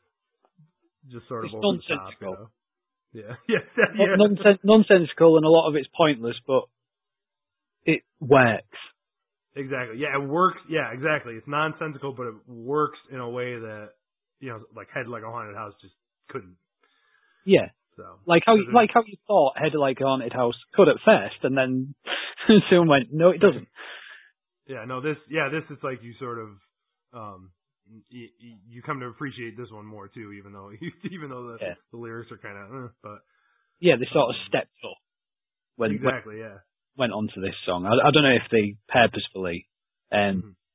just sort of it's over the top, you know? Yeah, yeah, yeah. Nonsen- nonsensical, and a lot of it's pointless, but it works. Exactly. Yeah, it works. Yeah, exactly. It's nonsensical, but it works in a way that, you know, like Head Like a Haunted House just couldn't. Yeah. So like how you, like how you thought Head Like a Haunted House could at first, and then soon went, no, it doesn't. Yeah, no, this, yeah, this is like you sort of, um, you, you come to appreciate this one more too, even though, even though the, yeah. the lyrics are kind of, eh, but. Yeah, they sort um, of stepped up when, exactly, when yeah. went on to this song. I, I don't know if they purposefully um, mm-hmm.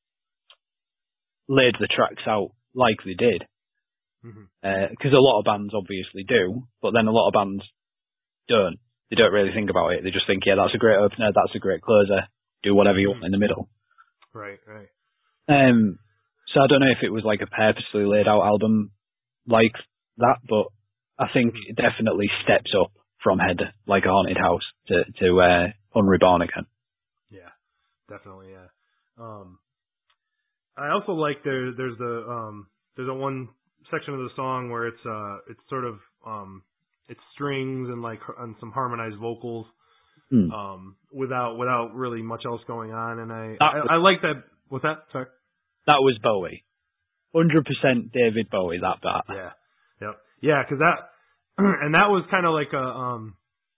laid the tracks out like they did. Because mm-hmm. uh, a lot of bands obviously do, but then a lot of bands don't. They don't really think about it. They just think, yeah, that's a great opener, that's a great closer, do whatever you mm-hmm. want in the middle. Right, right. Um, so I don't know if it was like a purposely laid out album like that, but I think mm-hmm. it definitely steps up from Head Like a Haunted House to, to uh, Unreborn Again. Yeah, definitely, yeah. Um, I also like there, there's the, um, there's a one section of the song where it's uh it's sort of um it's strings and like and some harmonized vocals mm. um without without really much else going on, and I I, was, I like that. What's that? Sorry. That was Bowie. one hundred percent David Bowie, that part. Yeah. Yep. Yeah, cuz that and that was kind of like a um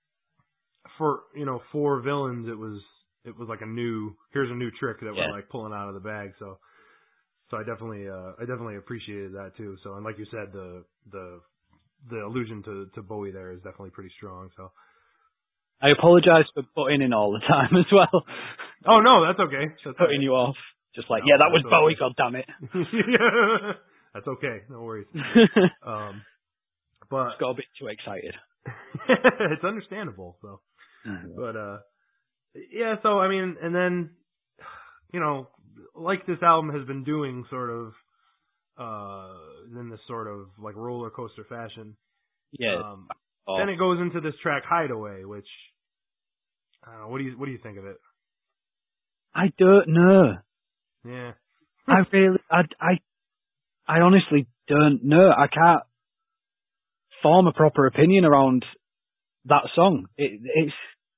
for, you know, for Villains it was it was like a new here's a new trick that yeah. we're like pulling out of the bag, so So I definitely, uh, I definitely appreciated that too. So, and like you said, the, the, the allusion to, to Bowie there is definitely pretty strong. So I apologize for putting in all the time as well. Oh no, that's okay. That's putting okay. you off. Just like, no, yeah, that was okay. Bowie, god damn it. Yeah, that's okay. No worries. um, but just got a bit too excited. It's understandable. So, mm-hmm. but, uh, yeah, so I mean, and then, you know, like this album has been doing sort of, uh, in this sort of like roller coaster fashion. Yeah. Um, oh. Then it goes into this track Hideaway, which, I don't know, what do you, what do you think of it? I don't know. Yeah. I really, I, I, I honestly don't know. I can't form a proper opinion around that song. It, it's,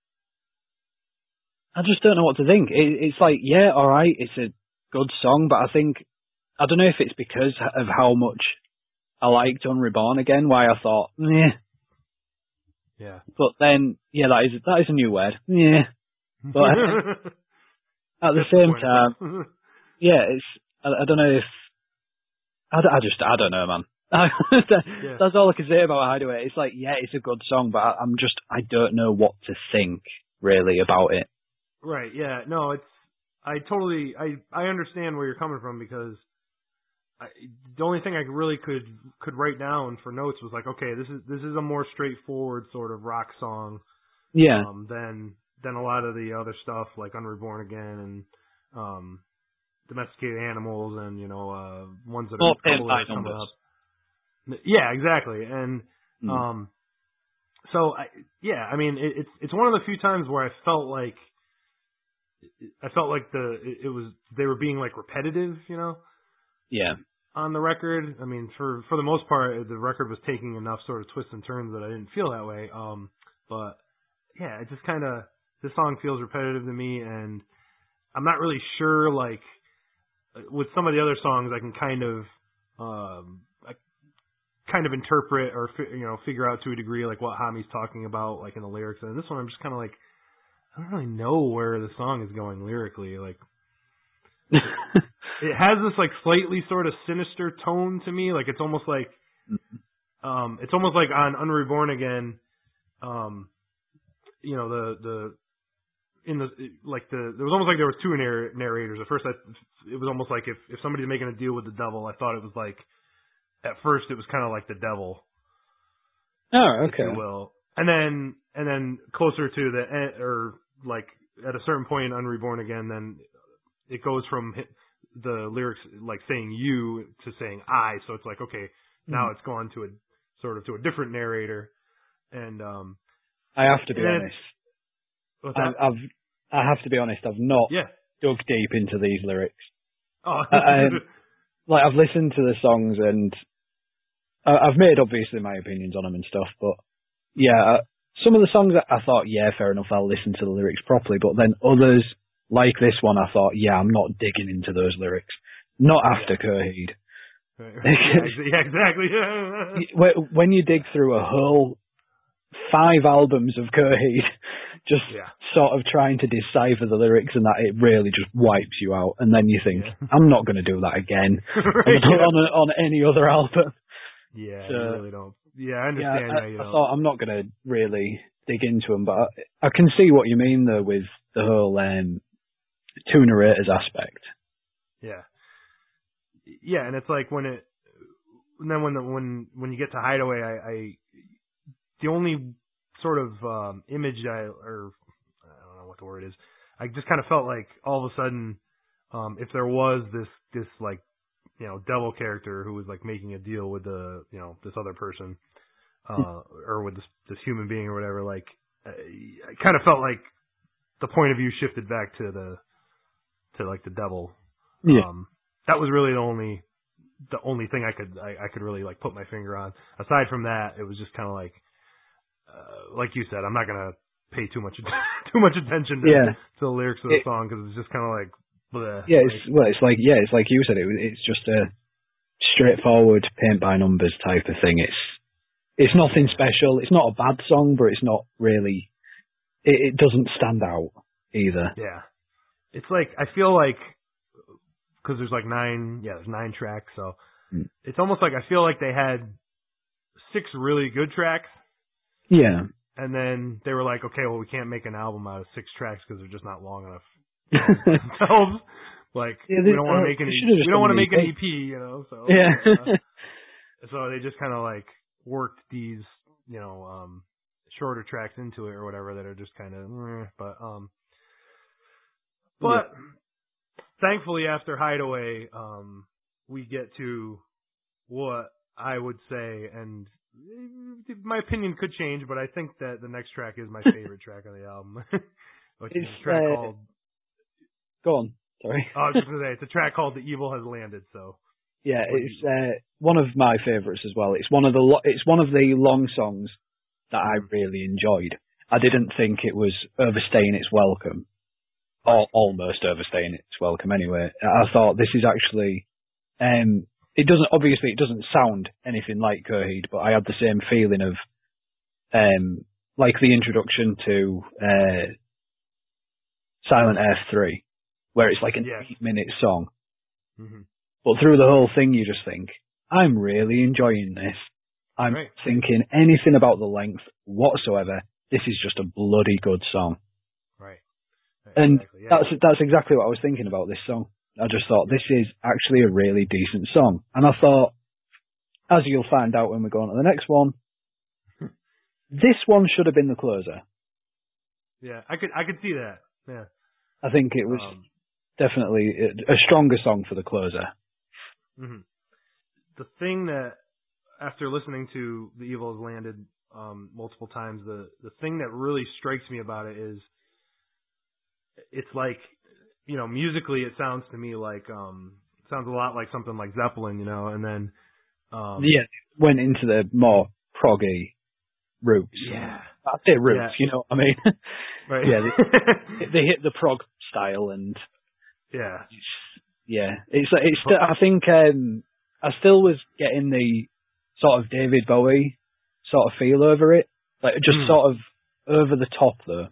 I just don't know what to think. It, it's like, yeah, alright, it's a good song, but I think, I don't know if it's because of how much I liked Unreborn Again, why I thought, yeah. Yeah. But then, yeah, that is, that is a new word. Yeah. But at the same time, yeah, it's, I, I don't know if, I, I just, I don't know, man. that, yeah. That's all I can say about Hideaway. It's like, yeah, it's a good song, but I, I'm just, I don't know what to think, really, about it. Right, yeah, no, it's, I totally, I, I understand where you're coming from, because I, the only thing I really could, could write down for notes was like, okay, this is, this is a more straightforward sort of rock song. Yeah. Um, than, than a lot of the other stuff like Unreborn Again and, um, Domesticated Animals and, you know, uh, ones that are, More coming numbers. up. Yeah, exactly. And Mm. um, so I, yeah, I mean, it, it's it's one of the few times where I felt like I felt like the it, it was they were being like repetitive, you know. Yeah. On the record, I mean, for for the most part, the record was taking enough sort of twists and turns that I didn't feel that way. Um, but yeah, it just kind of this song feels repetitive to me, and I'm not really sure. Like with some of the other songs, I can kind of um, I kind of interpret or fi- you know figure out to a degree like what Hami's talking about, like in the lyrics. And this one, I'm just kind of like I don't really know where the song is going lyrically, like. It has this like slightly sort of sinister tone to me. Like it's almost like, um, it's almost like on Unreborn Again, um, you know, the, the, in the, like the, there was almost like there was two narr- narrators. At first I, it was almost like if, if somebody's making a deal with the devil, I thought it was like, at first it was kind of like the devil. Oh, okay. If you will. And then, and then closer to the end, or like at a certain point in Unreborn Again, then it goes from the lyrics like saying you to saying I, so it's like okay, now mm. it's gone to a sort of to a different narrator, and um, I have to be honest. I've, I've I have to be honest. I've not yeah. dug deep into these lyrics. Oh, I, like I've listened to the songs and I've made obviously my opinions on them and stuff, but yeah, some of the songs I thought yeah, fair enough, I'll listen to the lyrics properly, but then others. Like this one, I thought, yeah, I'm not digging into those lyrics. Not after yeah. Coheed. yeah, exactly. When you dig through a whole five albums of Coheed, just yeah. sort of trying to decipher the lyrics and that, it really just wipes you out. And then you think, yeah. I'm not going to do that again right, on, yeah. on, a, on any other album. Yeah, so, you really don't. Yeah, I understand. Yeah, I, how you I don't. thought I'm not going to really dig into them, but I, I can see what you mean though with the whole... Um, two narrators aspect. Yeah. Yeah, and it's like when it, and then when the, when, when you get to Hideaway, I, I the only sort of, um, image I, or, I don't know what the word is, I just kind of felt like all of a sudden, um, if there was this, this like, you know, devil character who was like making a deal with the, you know, this other person, uh, or with this, this human being or whatever, like, I, I kind of felt like the point of view shifted back to the, to like the devil. Yeah. Um, that was really the only, the only thing I could, I, I could really like put my finger on. Aside from that, it was just kind of like, uh, like you said, I'm not going to pay too much, too much attention to, yeah. to the lyrics of the it, song because it's just kind of like, bleh, yeah, like, it's, well, it's like, yeah, it's like you said, it, it's just a straightforward paint by numbers type of thing. It's, it's nothing special. It's not a bad song, but it's not really, it, it doesn't stand out either. Yeah. It's like, I feel like, cause there's like nine, yeah, there's nine tracks, so mm. it's almost like I feel like they had six really good tracks. Yeah. And then they were like, okay, well, we can't make an album out of six tracks because they're just not long enough. You know, themselves. Like, yeah, they, we don't want to uh, make an, we don't want to make an E P, you know, so. Yeah. uh, so they just kind of like worked these, you know, um, shorter tracks into it or whatever that are just kind of, eh, but, um, But yeah. thankfully, after Hideaway, um, we get to what I would say, and my opinion could change, but I think that the next track is my favorite track on the album, which it's, is a track uh, called. Go on, sorry. I was just gonna say it's a track called "The Evil Has Landed." So. Yeah, it's uh, one of my favorites as well. It's one of the lo- it's one of the long songs that I really enjoyed. I didn't think it was overstaying its welcome. Or almost overstaying its welcome anyway. I thought this is actually, um, it doesn't, obviously it doesn't sound anything like Coheed, but I had the same feeling of, um, like the introduction to, uh, Silent Earth three, where it's like an yes. eight minute song. Mm-hmm. But through the whole thing you just think, I'm really enjoying this. I'm right. thinking anything about the length whatsoever. This is just a bloody good song. Right. And exactly, yeah. that's that's exactly what I was thinking about this song. I just thought this is actually a really decent song. And I thought, as you'll find out when we go on to the next one, this one should have been the closer. Yeah, I could I could see that. Yeah. I think it was um, definitely a stronger song for the closer. Mm-hmm. The thing that after listening to The Evil Has Landed um, multiple times, the the thing that really strikes me about it is it's like, you know, musically it sounds to me like um, it sounds a lot like something like Zeppelin, you know, and then um, yeah, went into the more proggy roots. Yeah, I say roots, yeah. you know what I mean? Right. Yeah, they, they hit the prog style, and yeah, yeah, it's it's. Still, I think um, I still was getting the sort of David Bowie sort of feel over it, like just mm. sort of over the top though.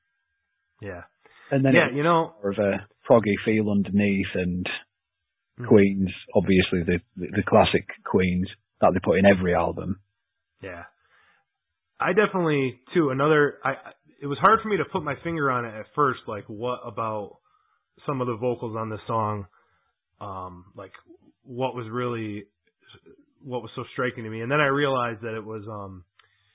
Yeah, and then yeah, it you know, more of a proggy feel underneath, and mm. Queens, obviously the, the the classic Queens that they put in every album. Yeah, I definitely too. Another, I it was hard for me to put my finger on it at first. Like, what about some of the vocals on this song? Um, like, what was really, what was so striking to me? And then I realized that it was, um,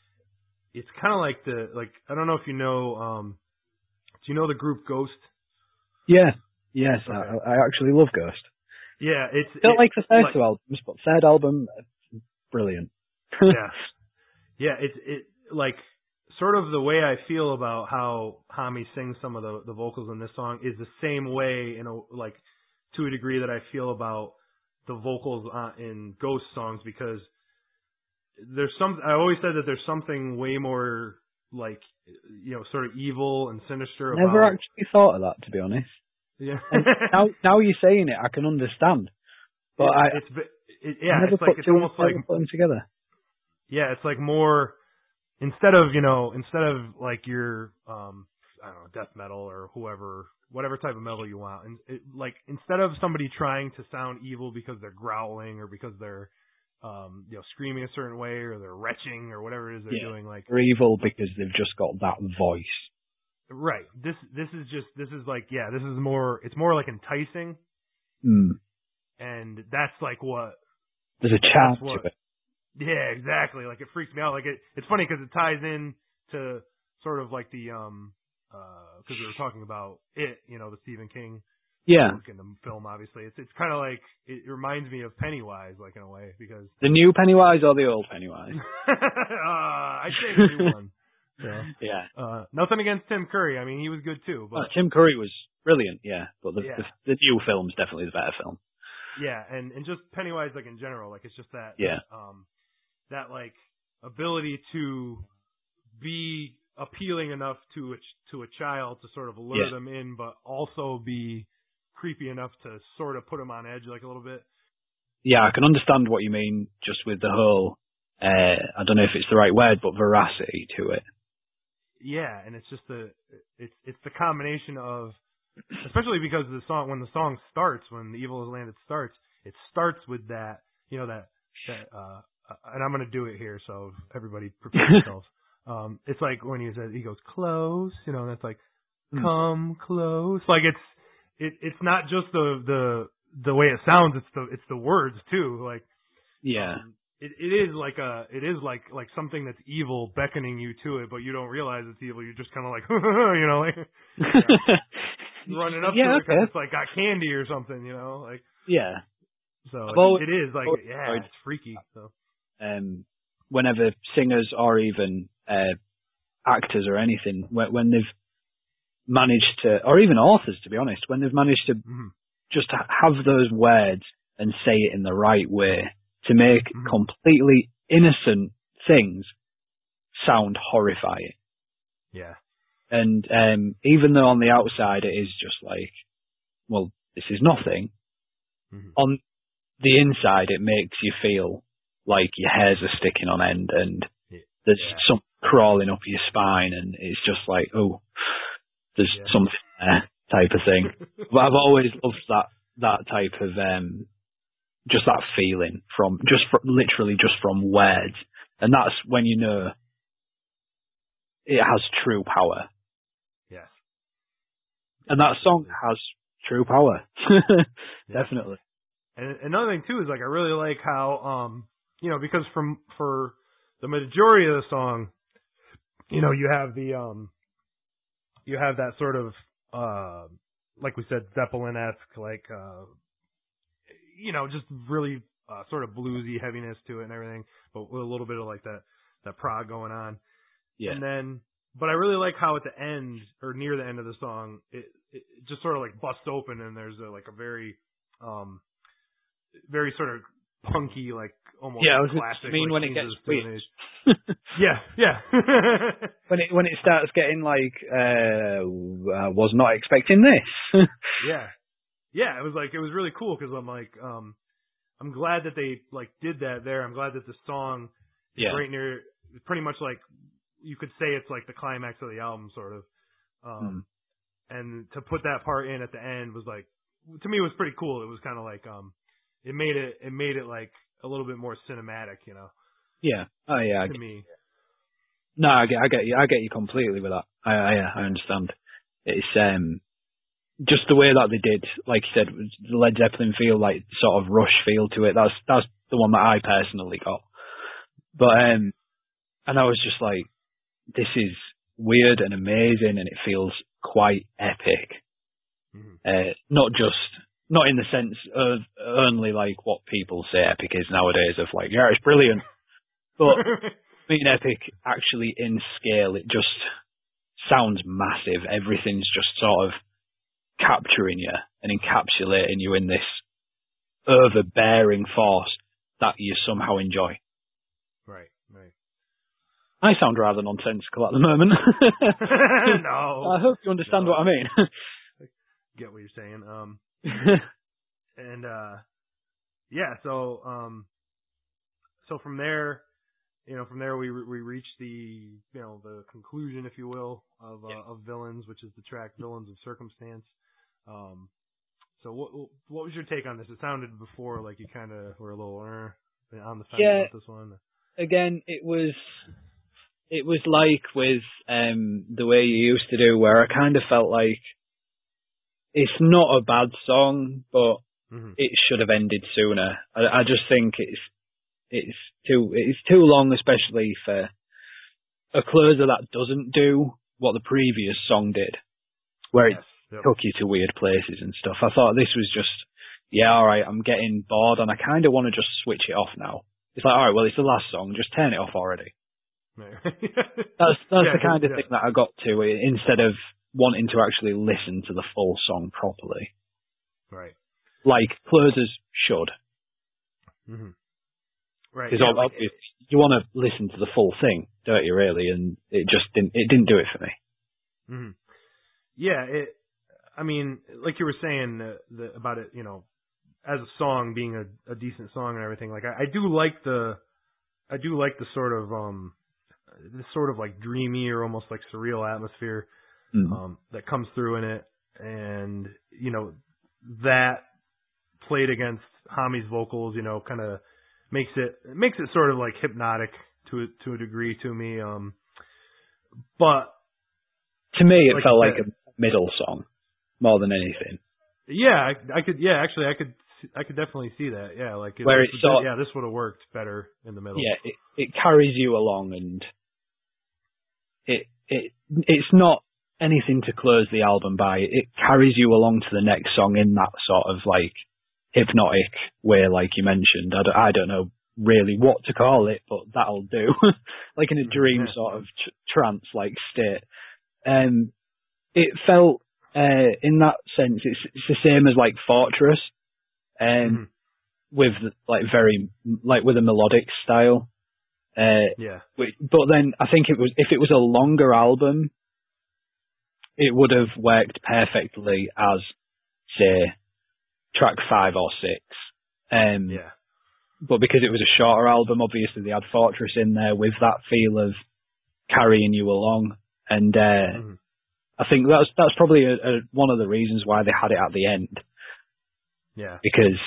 it's kind of like the, like, I don't know if you know, um, do you know the group Ghost? Yeah, yes, Okay. I, I actually love Ghost. Yeah, it's Don't it, like the first like, two albums, but third album, brilliant. yeah, yeah, it's it like sort of the way I feel about how Hami sings some of the the vocals in this song is the same way, you know, like to a degree that I feel about the vocals uh, in Ghost songs, because there's some. I always said that there's something way more like, you know, sort of evil and sinister about. Never actually thought of that, to be honest. Yeah. And now, now you're saying it, I can understand. But it, I, it's it, yeah, I never it's like put it's two almost and like put them together. yeah, it's like more instead of you know instead of like your um I don't know, death metal or whoever, whatever type of metal you want, and it, like instead of somebody trying to sound evil because they're growling or because they're um you know screaming a certain way or they're retching or whatever it is they're Yeah. doing, like They're evil because they've just got that voice. right. This this is just this is like yeah, this is more it's more like enticing, Mm. and that's like what There's a charm that's what to it. yeah, exactly. Like it freaks me out. Like it it's funny because it ties in to sort of like the um uh because we were talking about it, you know, the Stephen King Yeah. book in the film. Obviously, it's it's kind of like it reminds me of Pennywise, like in a way, because The new Pennywise or the old Pennywise? uh, I'd say the new one. So, Yeah. uh, nothing against Tim Curry. I mean, he was good too. But Oh, Tim Curry was brilliant, yeah. But the, yeah. the the new film's definitely the better film. yeah, and and just Pennywise, like in general, like it's just that Yeah. um that like ability to be appealing enough to a, to a child to sort of lure Yeah. them in, but also be creepy enough to sort of put them on edge, like a little bit. Yeah, I can understand what you mean just with the whole, uh, I don't know if it's the right word, but veracity to it. Yeah, and it's just the it's it's the combination of, especially because the song when the song starts, when The Evil Has Landed starts, it starts with that, you know, that that uh and I'm gonna do it here, so everybody prepare yourselves. um, it's like when he says he goes close, you know, and it's like come close. Like it's it it's not just the the the way it sounds, it's the it's the words too. Like Yeah. um, it it is like a it is like like something that's evil beckoning you to it, but you don't realize it's evil. You're just kind of like you know like you know, running up yeah, to it because okay. it's like got candy or something, you know, like Yeah. so I've it, always, it is like always yeah, it's freaky. So um, whenever singers or even uh, actors or anything, when, when they've managed to, or even authors, to be honest, when they've managed to mm-hmm. just have those words and say it in the right way to make Mm-hmm. completely innocent things sound horrifying. yeah, And um, even though on the outside it is just like, well, this is nothing, mm-hmm. on the inside it makes you feel like your hairs are sticking on end and yeah. there's yeah. something crawling up your spine and it's just like, oh, there's Yeah. something there type of thing. But I've always loved that, that type of, um, just that feeling from, just for, literally just from words. And that's when you know it has true power. Yes. And that song has true power. Yeah. Definitely. And another thing too is like I really like how um you know because from for the majority of the song, you know, you have the um you have that sort of uh like we said Zeppelin-esque, like uh you know, just really uh, sort of bluesy heaviness to it and everything, but with a little bit of like that that prog going on. Yeah. And then, but I really like how at the end or near the end of the song, it, it just sort of like busts open and there's a, like a very, um, very sort of punky, like almost yeah, like I was classic. I mean, like when it gets weird. yeah, yeah. when it when it starts getting like, uh, I was not expecting this. yeah, yeah. It was like it was really cool because I'm like, um, I'm glad that they like did that there. I'm glad that the song is yeah. right near, pretty much like you could say it's like the climax of the album, sort of. Um, mm. And to put that part in at the end was like, to me, it was pretty cool. It was kind of like, um, it made it, it made it like a little bit more cinematic, you know. Yeah. Oh yeah. I to get, me. No, I get, I get you. I get you completely with that. I, I, I understand. It's um, just the way that they did, like you said, the Led Zeppelin feel, like sort of Rush feel to it. That's that's the one that I personally got. But um, and I was just like, this is weird and amazing, and it feels quite epic. Mm-hmm. Uh, not just, not in the sense of only like what people say epic is nowadays of like, yeah, it's brilliant. But I mean, epic actually in scale, it just sounds massive. Everything's just sort of capturing you and encapsulating you in this overbearing force that you somehow enjoy. Right, right. I sound rather nonsensical at the moment. No. I hope you understand no. what I mean. I get what you're saying. Um, and, uh, yeah, so, um, so from there, you know, from there we we reach the, you know, the conclusion, if you will, of uh, yeah. of Villains, which is the track Villains of Circumstance. Um, so what what was your take on this? It sounded before like you kind of were a little uh, on the fence yeah. with this one. Again, it was it was like with um, the way you used to do, where I kind of felt like it's not a bad song, but mm-hmm. it should have ended sooner. I, I just think it's. It's too it's too long, especially for a closer that doesn't do what the previous song did, where yes, it yep. took you to weird places and stuff. I thought this was just, yeah, all right, I'm getting bored and I kind of want to just switch it off now. It's like, all right, well, it's the last song, just turn it off already. that's that's yeah, the kind of yeah. thing that I got to, instead of wanting to actually listen to the full song properly. Right. Like closers should. Mm-hmm. Right. Because yeah, like you want to listen to the full thing, don't you? Really, and it just didn't. It didn't do it for me. Mm-hmm. Yeah. It. I mean, like you were saying uh, the, about it, you know, as a song being a, a decent song and everything. Like I, I do like the, I do like the sort of um, this sort of like dreamy or almost like surreal atmosphere mm. um, that comes through in it, and you know that played against Hami's vocals, you know, kind of. Makes it makes it sort of like hypnotic to a, to a degree to me, um, but to me it like felt said, like a middle song more than anything. Yeah, I, I could. Yeah, actually, I could. I could definitely see that. Yeah, like it, where it's sort, yeah, this would have worked better in the middle. Yeah, it, it carries you along, and it it it's not anything to close the album by. It carries you along to the next song in that sort of like. Hypnotic way, like you mentioned. I don't, I don't know really what to call it, but that'll do. Like in a dream yeah. sort of tr- trance-like state. Um, it felt, uh, in that sense, it's, it's the same as like Fortress, um, mm-hmm. with like very, like with a melodic style. Uh, yeah. But then I think it was, if it was a longer album, it would have worked perfectly as, say, track five or six. Um, yeah. But because it was a shorter album, obviously they had Fortress in there with that feel of carrying you along. And uh, mm-hmm. I think that's that's probably a, a, one of the reasons why they had it at the end. Yeah. Because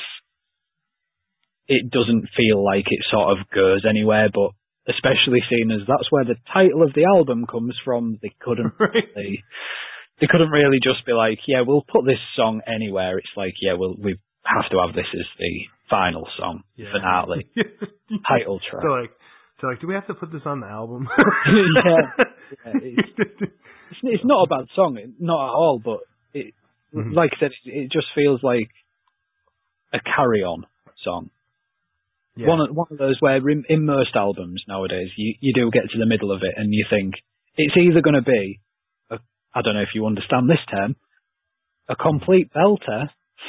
it doesn't feel like it sort of goes anywhere, but especially seeing as that's where the title of the album comes from, they couldn't right. really... They couldn't really just be like, yeah, we'll put this song anywhere. It's like, yeah, we'll, we have to have this as the final song, yeah. finale, title track. So like, so like, do we have to put this on the album? yeah, yeah it's, it's, it's not a bad song, not at all. But it, mm-hmm. like I said, it, it just feels like a carry-on song. Yeah. One of, one of those where in, in most albums nowadays, you, you do get to the middle of it and you think, it's either going to be, a, I don't know if you understand this term, a complete belter.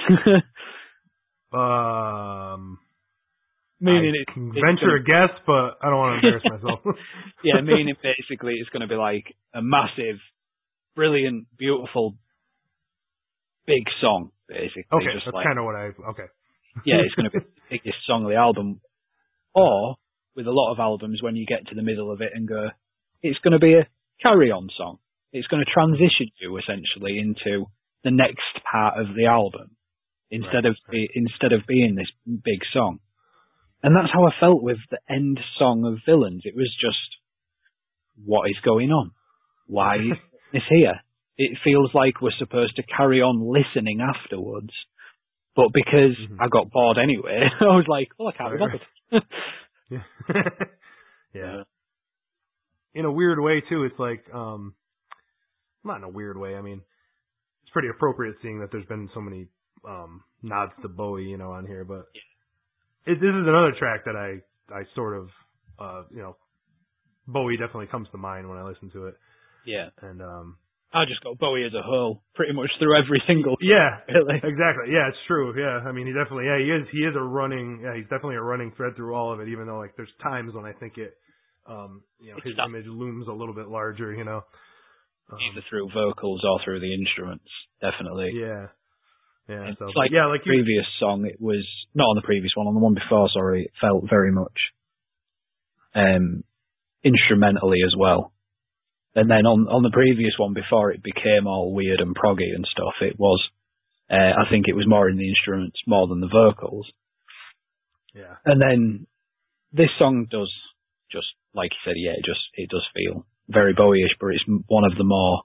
um, meaning I it, can venture a guess, but I don't want to embarrass myself. Yeah, meaning basically it's going to be like a massive, brilliant, beautiful, big song, basically. Okay, just that's like, kind of what I, okay. Yeah, it's going to be the biggest song of the album. Or, with a lot of albums, when you get to the middle of it and go, it's going to be a carry-on song. It's going to transition you, essentially, into the next part of the album, instead right, of be, right. instead of being this big song. And that's how I felt with the end song of Villains. It was just, what is going on? Why is this here? It feels like we're supposed to carry on listening afterwards. But because mm-hmm. I got bored anyway, I was like, oh, I can't right, be bothered. yeah. yeah. In a weird way, too, it's like, um, not in a weird way, I mean, it's pretty appropriate seeing that there's been so many um, nods to Bowie, you know, on here, but it, this is another track that I, I sort of, uh, you know, Bowie definitely comes to mind when I listen to it. Yeah. And, um, I just got Bowie as a whole, pretty much through every single. Yeah, really. Exactly. Yeah, it's true. Yeah, I mean, he definitely. Yeah, he is. He is a running. Yeah, he's definitely a running thread through all of it. Even though, like, there's times when I think it, um, you know, his not, image looms a little bit larger. You know, um, either through vocals or through the instruments. Definitely. Yeah. Yeah. So, it's like yeah, like the previous you, song, it was not on the previous one. On the one before, sorry, it felt very much, um, instrumentally as well. And then on, on the previous one, before it became all weird and proggy and stuff, it was, uh, I think it was more in the instruments more than the vocals. Yeah. And then this song does just, like you said, yeah, it just, it does feel very Bowie-ish, but it's one of the more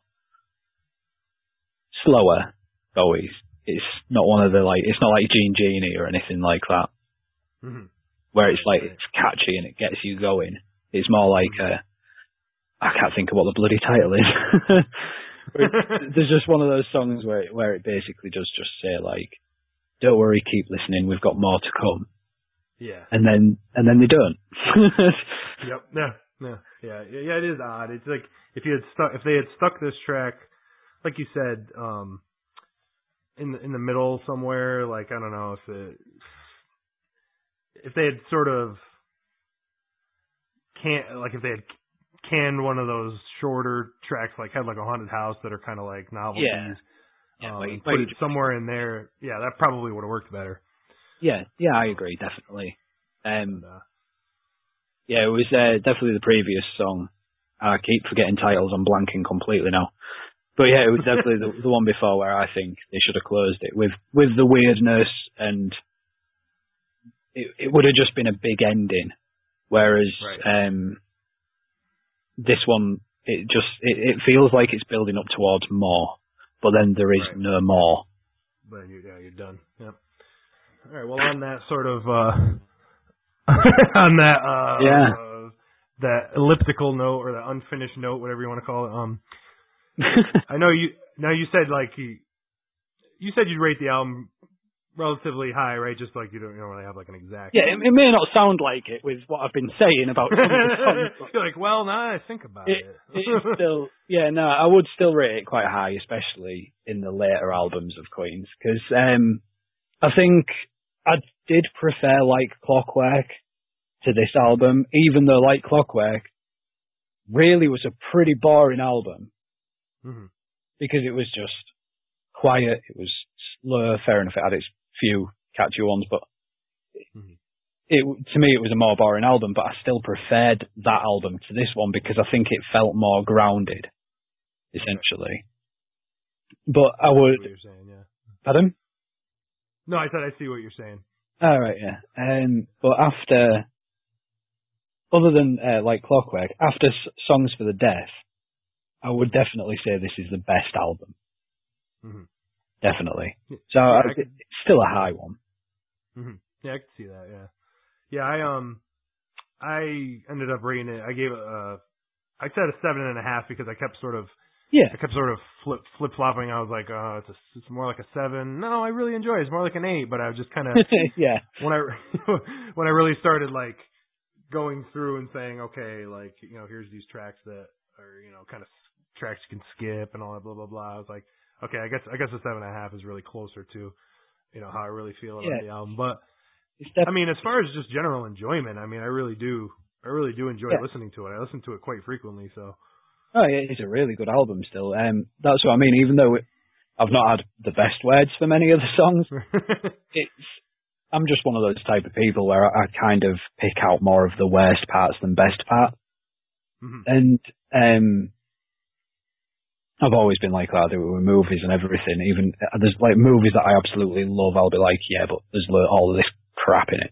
slower Bowies. It's not one of the, like, it's not like Gene Genie or anything like that, mm-hmm. where it's like, it's catchy and it gets you going. It's more like, mm-hmm. uh, I can't think of what the bloody title is. There's just one of those songs where it, where it basically does just say like, "Don't worry, keep listening. We've got more to come." Yeah. And then and then they don't. Yep. Yeah. Yeah. Yeah. Yeah. It is odd. It's like if you had stuck if they had stuck this track, like you said, um, in the in the middle somewhere. Like I don't know if it if they had sort of can't like if they had. canned one of those shorter tracks like Head Like a Haunted House that are kind of like novelties. Yeah. yeah um, wait, put wait. it somewhere in there. Yeah, that probably would have worked better. Yeah, yeah, I agree, definitely. Um, and, uh, yeah, it was uh, definitely the previous song. I keep forgetting titles. I'm blanking completely now. But yeah, it was definitely the, the one before where I think they should have closed it with with the weirdness, and it it would have just been a big ending. Whereas. Right. Um, This one, it just, it, it feels like it's building up towards more, but then there is right. no more. But you, yeah, you're done. Yep. All right. Well, on that sort of, uh, on that, uh, yeah. uh, that elliptical note or that unfinished note, whatever you want to call it. Um, I know you. Now you said like you, you said you'd rate the album relatively high, right? Just like you don't, you don't really have like an exact. Yeah, it, it may not sound like it with what I've been saying about some of the songs. You're like, well, now I think about it. it. It's still, yeah, no, I would still rate it quite high, especially in the later albums of Queens, because um, I think I did prefer Like Clockwork to this album, even though Like Clockwork really was a pretty boring album, mm-hmm. because it was just quiet, it was slow, fair enough, it had its few catchy ones, but mm-hmm. it to me it was a more boring album, but I still preferred that album to this one because I think it felt more grounded, essentially. But I, I would. What you're saying, yeah. Pardon? No, I said I see what you're saying. All right, yeah. Um, but after, other than uh, Like Clockwork, after S- Songs for the Deaf, I would definitely say this is the best album. Mm-hmm. Definitely. So yeah, I, could, it's still a high one. Mm-hmm. Yeah, I can see that. Yeah, yeah. I um, I ended up rating it. I gave it a. I said a seven and a half because I kept sort of Yeah. I kept sort of flip flip flopping. I was like, uh, it's, a, it's more like a seven. No, I really enjoy it. It's more like an eight. But I was just kind of yeah. when I when I really started like going through and saying, okay, like you know, here's these tracks that are you know kind of tracks you can skip and all that blah blah blah. I was like, okay, I guess I guess a seven and a half is really closer to you know how I really feel about yeah. the album. But def- I mean, as far as just general enjoyment, I mean, I really do. I really do enjoy yeah. listening to it. I listen to it quite frequently, so. Oh, yeah, it's a really good album still. Um, that's what I mean. Even though it, I've not had the best words for many of the songs, it's. I'm just one of those type of people where I, I kind of pick out more of the worst parts than best part. Mm-hmm. And um, I've always been like that with movies and everything. Even there's like movies that I absolutely love. I'll be like, yeah, but there's all of this crap in it.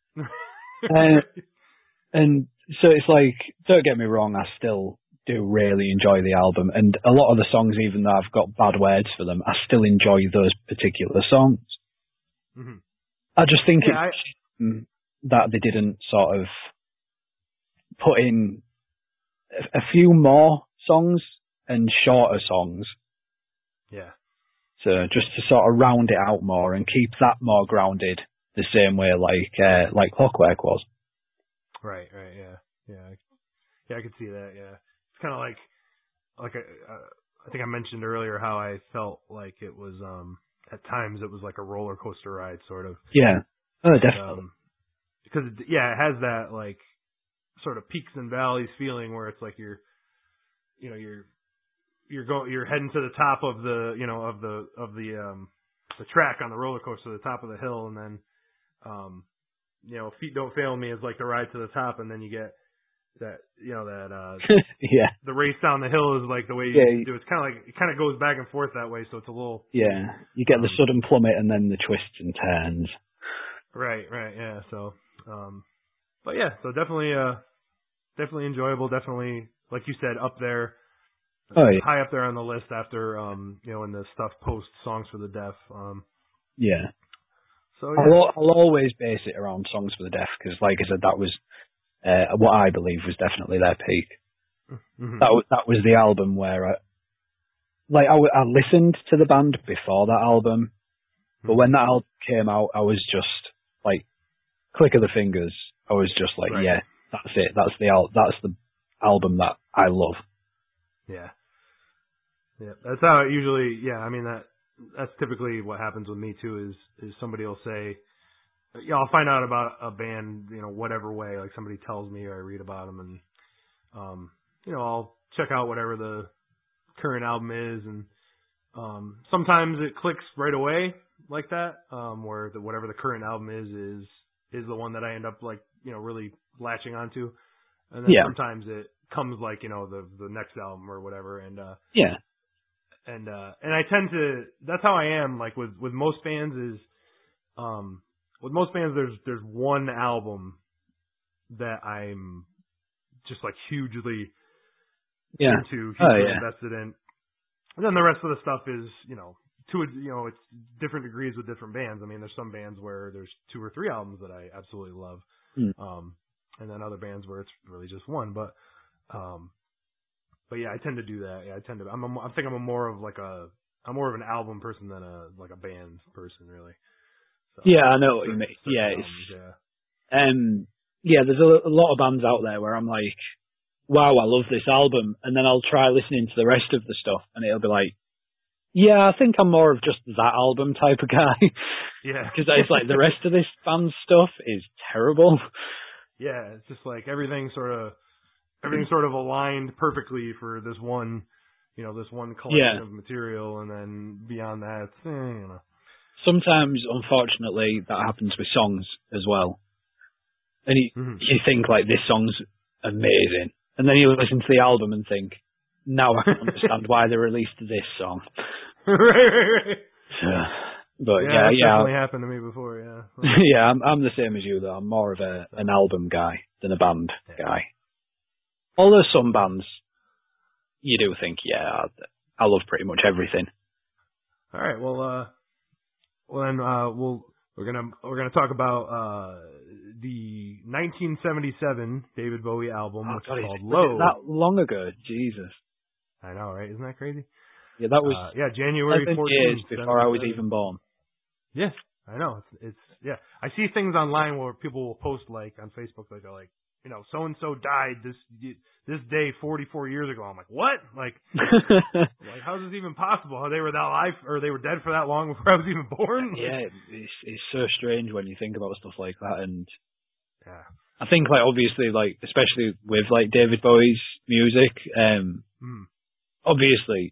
uh, and so it's like, don't get me wrong, I still do really enjoy the album, and a lot of the songs, even though I've got bad words for them, I still enjoy those particular songs. Mm-hmm. I just think yeah, it's I... that they didn't sort of put in a, a few more songs and shorter songs. Yeah. So just to sort of round it out more and keep that more grounded, the same way like uh, like Clockwork was. Right. Right. Yeah. Yeah. Yeah. I could see that. Yeah. It's kind of like, like I, uh, I think I mentioned earlier how I felt like it was, um, at times it was like a roller coaster ride, sort of. Yeah. Oh, and, definitely. Um, because yeah, it has that like sort of peaks and valleys feeling where it's like you're, you know, you're, you're going, you're heading to the top of the, you know, of the, of the, um, the track on the roller coaster, the top of the hill, and then, um, you know, Feet Don't Fail Me is like the ride to the top, and then you get that, you know, that, uh, yeah. the race down the hill is like the way you yeah, do it. It's kind of like, it kind of goes back and forth that way, so it's a little. Yeah. You get um, the sudden plummet and then the twists and turns. Right, right, yeah, so, um, but yeah, so definitely, uh, definitely enjoyable, definitely, like you said, up there, oh, yeah. high up there on the list after, um, you know, when the stuff post Songs for the Deaf, um. Yeah. So, yeah. I'll, I'll always base it around Songs for the Deaf because, like I said, that was uh, what I believe was definitely their peak. Mm-hmm. That was that was the album where, I, like, I, I listened to the band before that album, but Mm-hmm. when that album came out, I was just like, click of the fingers. I was just like, right. yeah, that's it. That's the al- That's the album that I love. Yeah. Yeah, that's how it usually. Yeah, I mean that. That's typically what happens with me too. Is is somebody will say, yeah, I'll find out about a band, you know, whatever way. Like somebody tells me or I read about them, and um, you know, I'll check out whatever the current album is, and um, sometimes it clicks right away like that, um, where the whatever the current album is is is the one that I end up like, you know, really latching onto, and then Yeah. sometimes it comes like, you know, the the next album or whatever, and uh, Yeah. And, uh, and I tend to, that's how I am, like with, with most bands is, um, with most bands there's, there's one album that I'm just like hugely Yeah. into, hugely Oh, yeah. invested in. And then the rest of the stuff is, you know, to, you know, it's different degrees with different bands. I mean, there's some bands where there's two or three albums that I absolutely love. Mm. Um, and then other bands where it's really just one, but, um, But yeah, I tend to do that. Yeah, I tend to. I'm. A, I think I'm a more of like a. I'm more of an album person than a like a band person, really. So, Yeah, I know what you certain, mean. certain Yeah, albums, it's, yeah. um, yeah. There's a, a lot of bands out there where I'm like, wow, I love this album, and then I'll try listening to the rest of the stuff, and it'll be like, yeah, I think I'm more of just that album type of guy. Yeah. Because it's like the rest of this band's stuff is terrible. Yeah, it's just like everything sort of. Everything sort of aligned perfectly for this one, you know, this one collection Yeah. of material, and then beyond that, it's, eh, you know. Sometimes, unfortunately, that happens with songs as well. And you, Mm-hmm. you think, like, this song's amazing. And then you listen to the album and think, now I can understand why they released this song. right, right, right. So, but Yeah, yeah, that's yeah. definitely happened to me before, yeah. yeah, I'm, I'm the same as you, though. I'm more of a an album guy than a band yeah. guy. Although some bands, you do think, yeah, I, I love pretty much everything. All right, well, uh, well then, uh, we'll we're gonna we're gonna talk about uh the nineteen seventy-seven David Bowie album, Oh, which God, is called was Low. it that long ago? Jesus. I know, right? Isn't that crazy? Yeah, that was uh, yeah January fourteenth years before I was even born. Yeah, I know. It's, it's yeah. I see things online where people will post like on Facebook, like they're like, you know, so and so died this this day forty-four years ago. I'm like, what? Like, like how is this even possible? How they were that alive or they were dead for that long before I was even born? Like, yeah, it's it's so strange when you think about stuff like that, and yeah. I think like obviously like especially with like David Bowie's music, um, mm. obviously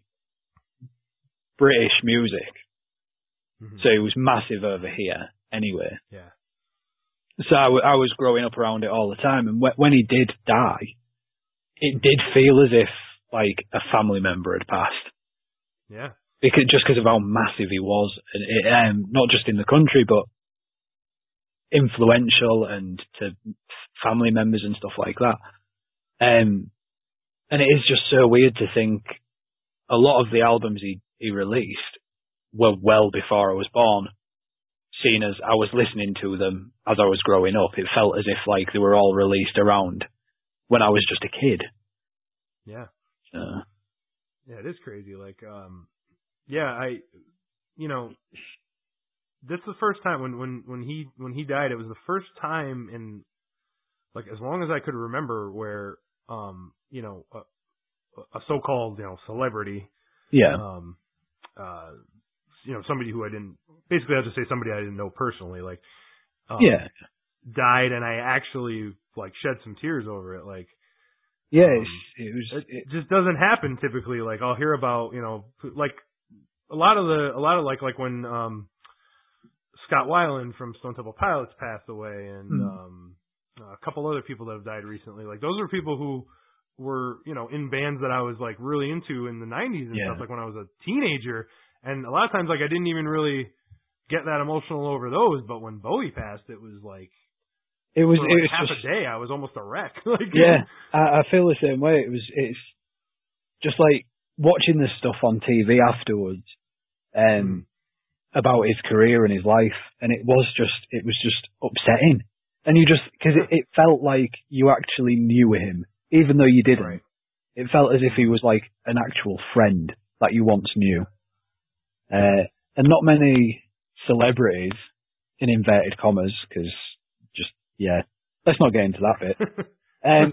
British music, mm-hmm. so it was massive over here anyway. Yeah. So I, w- I was growing up around it all the time, and wh- when he did die, it did feel as if like a family member had passed. Yeah. Because just because of how massive he was, and it, um, not just in the country, but influential and to family members and stuff like that. Um, and it is just so weird to think a lot of the albums he, he released were well before I was born. Seeing as I was listening to them as I was growing up, it felt as if like they were all released around when I was just a kid. Yeah. Uh, yeah, it is crazy. Like, um, yeah, I, you know, this is the first time when, when, when he, when he died, it was the first time in like, as long as I could remember where, um, you know, a, a so-called, you know, celebrity, yeah. um, uh, you know, somebody who I didn't, basically I have to say somebody I didn't know personally, like, um, yeah, died, and I actually like shed some tears over it. Like, yeah, um, it was. It, It, just doesn't happen typically. Like, I'll hear about, you know, like a lot of the, a lot of like, like when um, Scott Weiland from Stone Temple Pilots passed away, and mm. um, a couple other people that have died recently. Like, those are people who were, you know, in bands that I was like really into in the nineties and Yeah. stuff. Like when I was a teenager. And a lot of times, like, I didn't even really get that emotional over those, but when Bowie passed, it was like, It was, for it like was half just, a day, I was almost a wreck. Like, yeah, I, I feel the same way. It was, it's just like watching this stuff on T V afterwards, um, mm. about his career and his life, and it was just, it was just upsetting. And you just, because it, it felt like you actually knew him, even though you didn't. Right. It felt as if he was like an actual friend that you once knew. Uh, and not many celebrities, in inverted commas, because just, yeah, let's not get into that bit. Um,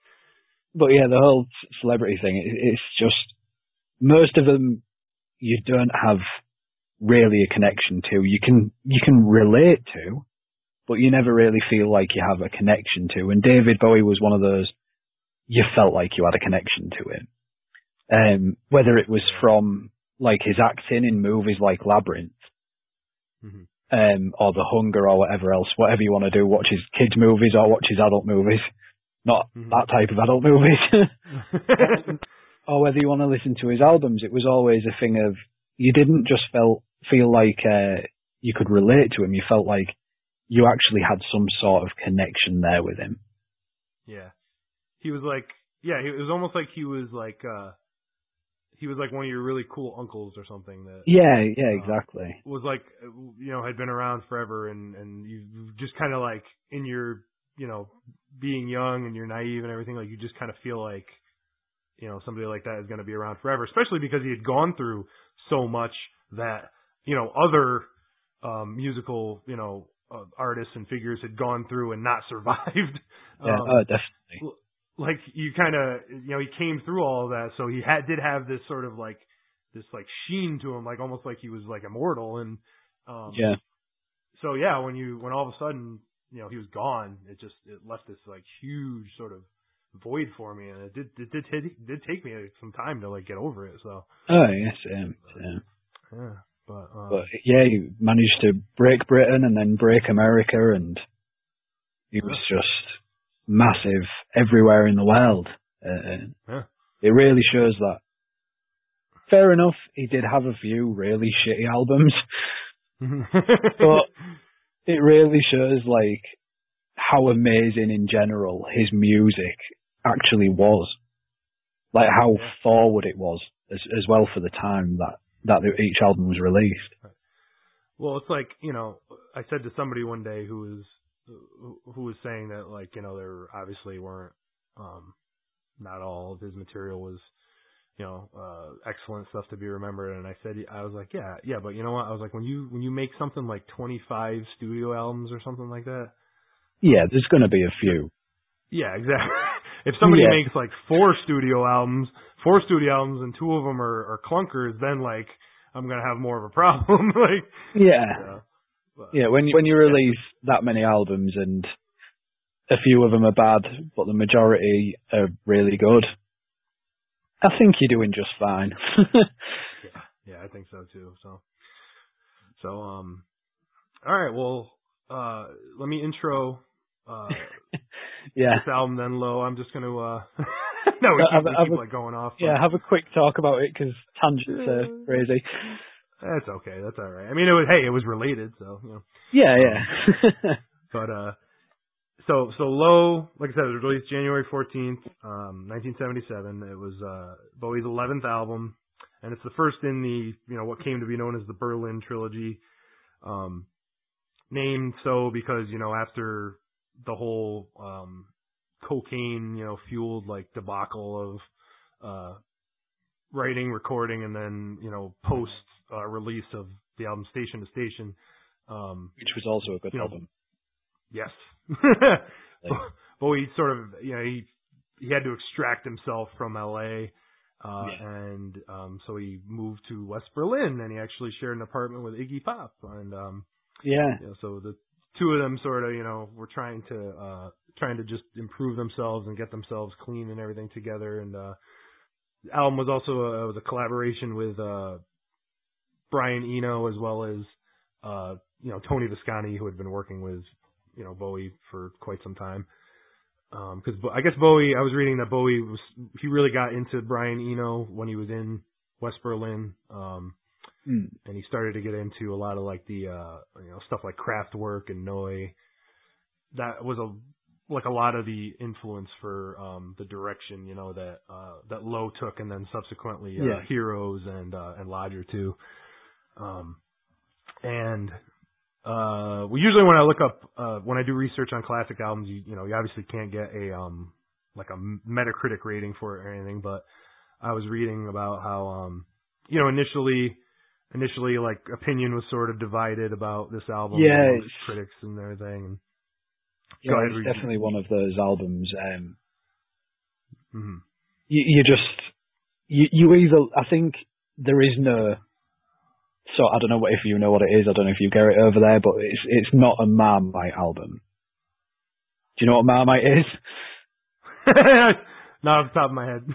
but yeah, the whole celebrity thing, it, it's just, most of them you don't have really a connection to. You can, you can relate to, but you never really feel like you have a connection to. And David Bowie was one of those, you felt like you had a connection to him. Um, whether it was from, like his acting in movies like Labyrinth, mm-hmm. um, or The Hunger or whatever else, whatever you want to do, watch his kids movies or watch his adult movies, not mm-hmm. that type of adult movies, um, or whether you want to listen to his albums, it was always a thing of, you didn't just felt, feel like uh, you could relate to him, you felt like you actually had some sort of connection there with him. Yeah. He was like, yeah, it was almost like he was like, uh, he was like one of your really cool uncles or something that. Yeah, yeah, exactly. Um, was like, you know, had been around forever, and and you just kind of like in your, you know, being young and you're naive and everything, like you just kind of feel like, you know, somebody like that is going to be around forever, especially because he had gone through so much that, you know, other um, musical, you know, uh, artists and figures had gone through and not survived. Yeah, um, oh, definitely. Like you kind of, you know, he came through all of that, so he had did have this sort of like this like sheen to him, like almost like he was like immortal. And um, yeah. So yeah, when you when all of a sudden, you know, he was gone, it just it left this like huge sort of void for me, and it did it did it did take me some time to like get over it. So. Oh yes, same, same. Yeah, but um, but yeah, he managed to break Britain and then break America, and he was yeah. just massive everywhere in the world. Uh, yeah. It really shows that. Fair enough, he did have a few really shitty albums, but it really shows like how amazing in general his music actually was. Like how yeah. forward it was as, as well for the time that, that each album was released. Well, it's like, you know, I said to somebody one day who was who was saying that, like, you know, there obviously weren't, um, not all of his material was you know, uh, excellent stuff to be remembered. And I said, I was like, yeah, yeah, but you know what? I was like, when you, when you make something like twenty-five studio albums or something like that. Yeah, there's going to be a few. Yeah, exactly. If somebody yeah. makes like four studio albums, four studio albums and two of them are, are clunkers, then like, I'm going to have more of a problem. like, yeah. yeah. But, yeah, when you, when you release yeah. that many albums and a few of them are bad, but the majority are really good, I think you're doing just fine. yeah, yeah, I think so too. So, so, um, all right, well, uh, let me intro, uh, yeah. this album then, Lo. I'm just going to, uh, no, we keep, have, we have keep a, like going off. Yeah, but, have a quick talk about it because tangents are crazy. That's okay. That's all right. I mean, it was, hey, it was related, so, you know. Yeah, um, yeah. but, uh, so, so Lo, like I said, it was released January fourteenth, um, nineteen seventy-seven. It was, uh, Bowie's eleventh album, and it's the first in the, you know, what came to be known as the Berlin trilogy, um, named so because, you know, after the whole, um, cocaine, you know, fueled, like, debacle of, uh, writing, recording, and then, you know, post, uh, release of the album Station to Station, um, which was also a good you know, album. Yes. like, Bowie sort of, you know, he he had to extract himself from L A, uh, yeah. and um, so he moved to West Berlin, and he actually shared an apartment with Iggy Pop, and um, yeah, you know, so the two of them sort of, you know, were trying to uh, trying to just improve themselves and get themselves clean and everything together, and uh, the album was also a, was a collaboration with uh, Brian Eno as well as uh, you know, Tony Visconti, who had been working with, you know, Bowie for quite some time. Um, cause I guess Bowie, I was reading that Bowie was, he really got into Brian Eno when he was in West Berlin. Um, mm. and he started to get into a lot of like the, uh, you know, stuff like Kraftwerk and Neu. That was a, like a lot of the influence for, um, the direction, you know, that, uh, that Lo took, and then subsequently, uh, yeah. Heroes and, uh, and Lodger too. Um, and, Uh, well, usually when I look up, uh, when I do research on classic albums, you, you know, you obviously can't get a, um, like a Metacritic rating for it or anything, but I was reading about how, um, you know, initially, initially, like, opinion was sort of divided about this album yeah, amongst critics and everything. And yeah, go ahead, it's read. definitely one of those albums, um, Mm-hmm. you, you just, you, you either, I think there is no, so I don't know what, if you know what it is, I don't know if you get it over there, but it's it's not a Marmite album. Do you know what Marmite is? Not off the top of my head.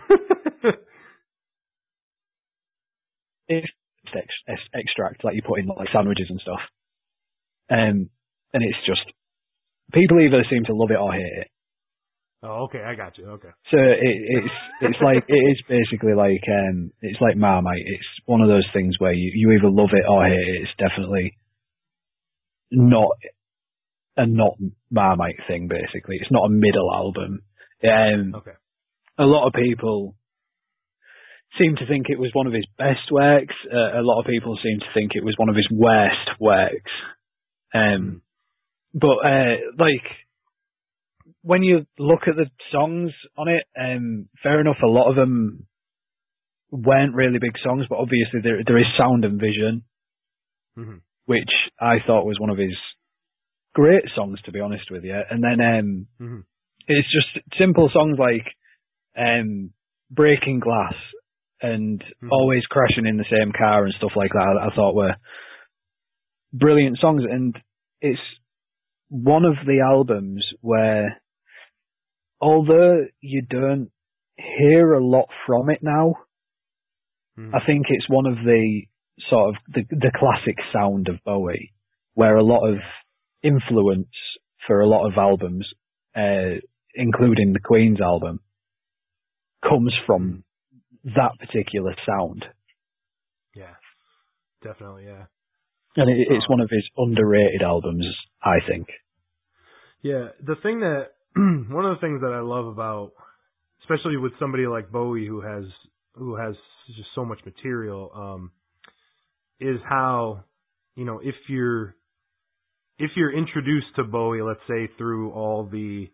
It's ex- ex- extract, like you put in like sandwiches and stuff. Um, and it's just, people either seem to love it or hate it. Oh, okay, I got you. Okay. So it, it's it's like, it is basically like, um, it's like Marmite. It's one of those things where you, you either love it or hate it. It's definitely not a not Marmite thing, basically. It's not a middle album. Um, Okay. A lot of people seem to think it was one of his best works. Uh, a lot of people seem to think it was one of his worst works. Um, mm. But, uh, like, when you look at the songs on it, um, fair enough, a lot of them weren't really big songs, but obviously there there is Sound and Vision, mm-hmm. which I thought was one of his great songs, to be honest with you. And then um, mm-hmm. it's just simple songs like um, Breaking Glass and mm-hmm. Always Crashing in the Same Car and stuff like that, I thought were brilliant songs. And it's one of the albums where, although you don't hear a lot from it now, mm. I think it's one of the sort of the, the classic sound of Bowie, where a lot of influence for a lot of albums, uh, including the Queen's album, comes from that particular sound. Yeah, definitely, yeah. And it, it's um, one of his underrated albums, I think. Yeah, the thing that one of the things that I love about, especially with somebody like Bowie who has who has just so much material, um, is how, you know, if you're if you're introduced to Bowie, let's say through all the,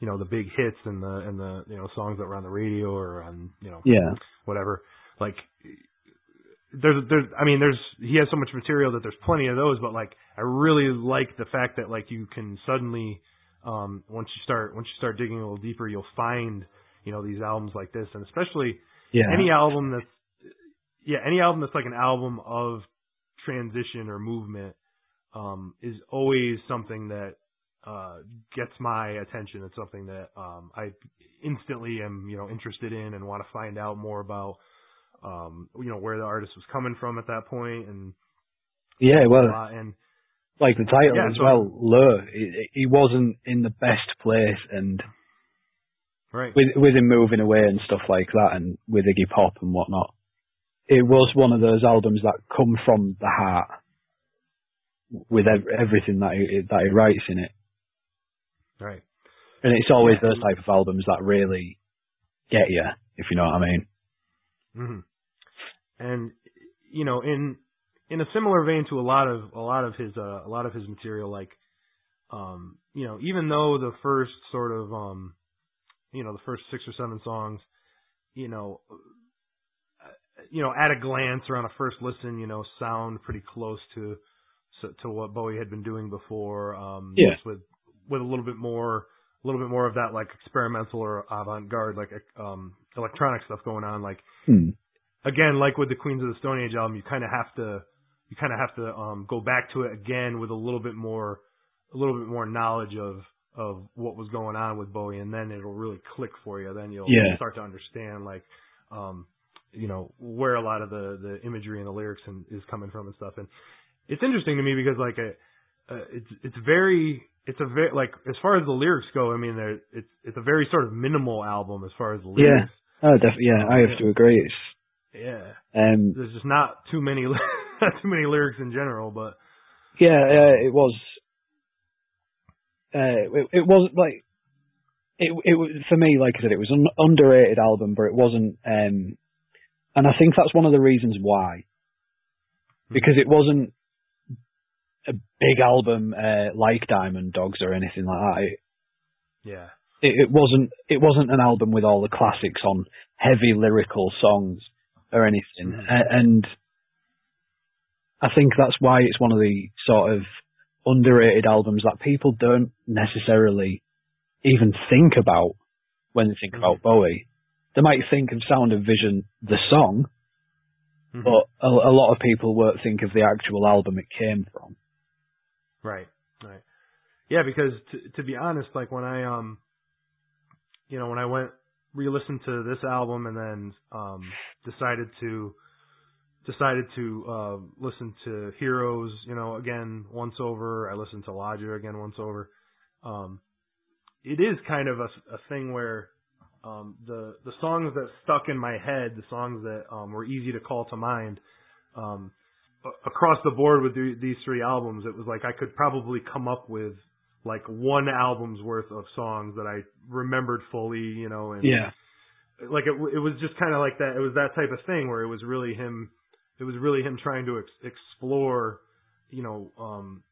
you know, the big hits and the and the you know songs that were on the radio or on you know yeah. whatever. Like there's there's I mean there's he has so much material that there's plenty of those, but like I really like the fact that like you can suddenly um once you start once you start digging a little deeper, you'll find you know these albums like this, and especially yeah. any album that's yeah any album that's like an album of transition or movement um is always something that uh gets my attention. It's something that um I instantly am you know interested in and want to find out more about um you know where the artist was coming from at that point. And yeah well uh, and like the title yeah, as so, well, Lure, he, he wasn't in the best place, and right with with him moving away and stuff like that, and with Iggy Pop and whatnot, it was one of those albums that come from the heart with ev- everything that he that he writes in it. Right. And it's always yeah. those type of albums that really get you, if you know what I mean. Mm-hmm. And you know, in in a similar vein to a lot of a lot of his uh, a lot of his material, like um, you know, even though the first sort of um, you know, the first six or seven songs, you know, you know, at a glance or on a first listen, you know, sound pretty close to to what Bowie had been doing before. Um, yeah. Just with with a little bit more, a little bit more of that like experimental or avant-garde, like um, electronic stuff going on. Like hmm. again, like with the Queens of the Stone Age album, you kind of have to, you kind of have to um, go back to it again with a little bit more, a little bit more knowledge of of what was going on with Bowie, and then it'll really click for you. Then you'll yeah. start to understand like, um, you know, where a lot of the the imagery and the lyrics and, is coming from and stuff. And it's interesting to me because like a, uh, it's it's very it's a very like as far as the lyrics go. I mean, it's it's a very sort of minimal album as far as the lyrics. Yeah, oh, definitely. Yeah, I have to agree. It's yeah. Um, There's just not too many not too many lyrics in general, but yeah, uh, it was. Uh, it, it wasn't like it. It was for me, like I said, it was an underrated album, but it wasn't. Um, and I think that's one of the reasons why, because it wasn't a big album uh, like Diamond Dogs or anything like that. It, yeah, it, it wasn't. It wasn't an album with all the classics on heavy lyrical songs or anything, mm-hmm. uh, and I think that's why it's one of the sort of underrated albums that people don't necessarily even think about when they think mm-hmm. about Bowie. They might think of Sound of Vision, the song, mm-hmm. but a, a lot of people won't think of the actual album it came from. Right, right. Yeah, because to, to be honest, like when I, um, you know, when I went re-listened to this album and then um, decided to decided to uh, listen to Heroes, you know, again once over. I listened to Lodger again once over. Um, it is kind of a, a thing where um, the the songs that stuck in my head, the songs that um, were easy to call to mind, um, across the board with the, these three albums, it was like I could probably come up with like one album's worth of songs that I remembered fully, you know, and yeah, like it, it was just kind of like that. It was that type of thing where it was really him. It was really him trying to ex- explore, you know, um,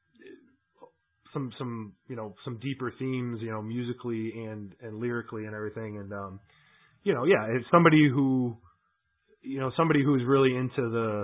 some some you know some deeper themes, you know, musically and and lyrically and everything. And um, you know, yeah, it's somebody who, you know, somebody who's really into the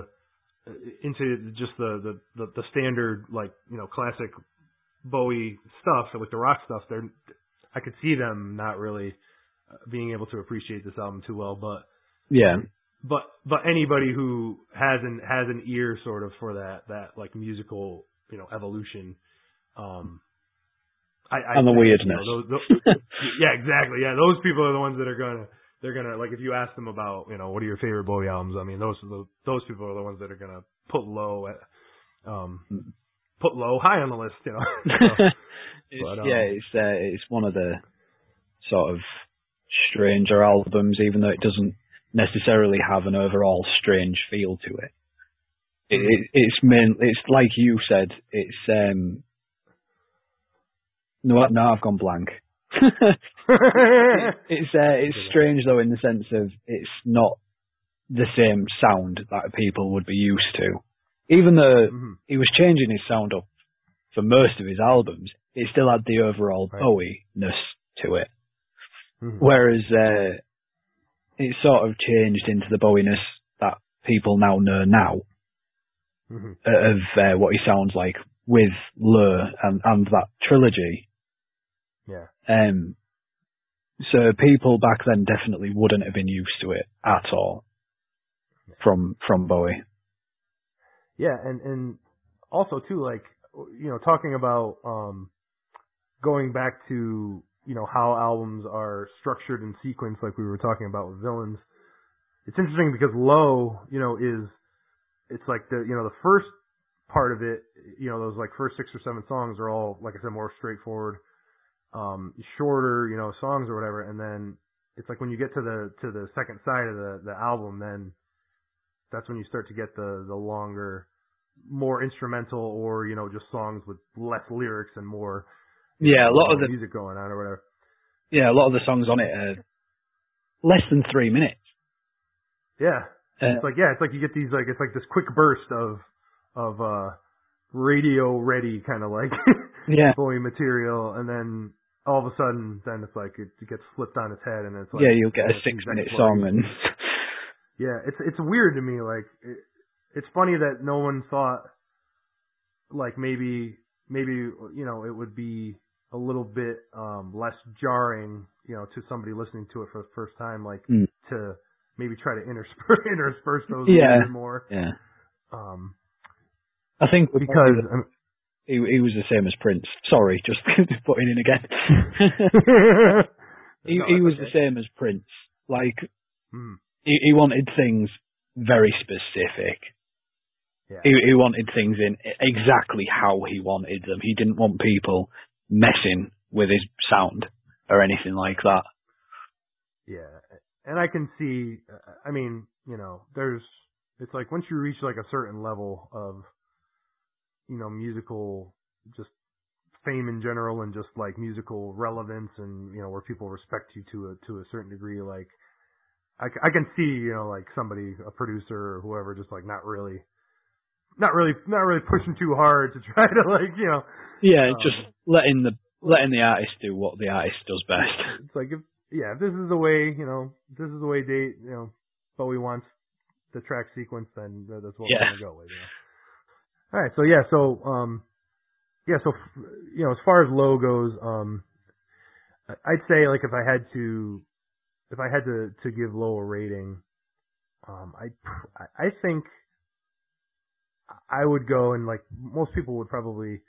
into just the the the, the standard like you know classic Bowie stuff, like the rock stuff. They're I could see them not really being able to appreciate this album too well, but yeah. But but anybody who has an has an ear sort of for that that like musical you know evolution, um, I, I and the think, weirdness. You know, those, those, yeah, exactly. Yeah, those people are the ones that are gonna they're gonna like if you ask them about you know what are your favorite Bowie albums, I mean those those those people are the ones that are gonna put low at um put low high on the list. You know. So, it's, but, um, yeah, it's uh, it's one of the sort of stranger albums, even though it doesn't necessarily have an overall strange feel to it. It, it it's main, it's like you said. It's um. No, no, I've gone blank. it, it's uh, it's strange though in the sense of it's not the same sound that people would be used to. Even though mm-hmm. he was changing his sound up for most of his albums, it still had the overall right. Bowie-ness to it. Mm-hmm. Whereas uh, it sort of changed into the Bowie-ness that people now know now mm-hmm. of uh, what he sounds like with Lure and, and that trilogy. Yeah. Um. So people back then definitely wouldn't have been used to it at all from from Bowie. Yeah, and and also too, like, you know, talking about um, going back to, you know, how albums are structured in sequence, like we were talking about with Villains. It's interesting because Low, you know, is it's like the you know the first part of it, you know, those like first six or seven songs are all, like I said, more straightforward. Um, shorter, you know, songs or whatever, and then it's like when you get to the to the second side of the, the album, then that's when you start to get the the longer, more instrumental, or you know, just songs with less lyrics and more yeah, know, a lot of the music going on or whatever. Yeah, a lot of the songs on it are less than three minutes. Yeah, uh, it's like yeah, it's like you get these like it's like this quick burst of of uh radio ready kind of like yeah Bowie material, and then all of a sudden, then it's like it, it gets flipped on its head, and it's like yeah, you'll get a six-minute song, and yeah, it's it's weird to me. Like it, it's funny that no one thought like maybe maybe you know it would be a little bit um less jarring, you know, to somebody listening to it for the first time, like mm. to maybe try to intersperse intersperse those yeah. a little bit more. Yeah. Um, I think because. Um, He, he was the same as Prince. Sorry, just putting in again. he no, he was okay. the same as Prince. Like, mm. he, he wanted things very specific. Yeah. He, he wanted things in exactly how he wanted them. He didn't want people messing with his sound or anything like that. Yeah. And I can see, I mean, you know, there's, it's like once you reach like a certain level of, you know, musical, just fame in general, and just like musical relevance, and you know where people respect you to a to a certain degree. Like I, I can see, you know, like somebody, a producer or whoever, just like not really, not really, not really pushing too hard to try to like, you know. Yeah, um, just letting the letting the artist do what the artist does best. It's like if yeah, if this is the way, you know, this is the way they, you know, Bowie wants the track sequence, then that's what yeah. we're gonna go with. You know? All right, so yeah, so um, yeah, so you know, as far as Low goes, um, I'd say like if I had to, if I had to to give Low a rating, um, I I think I would go, and like most people would probably,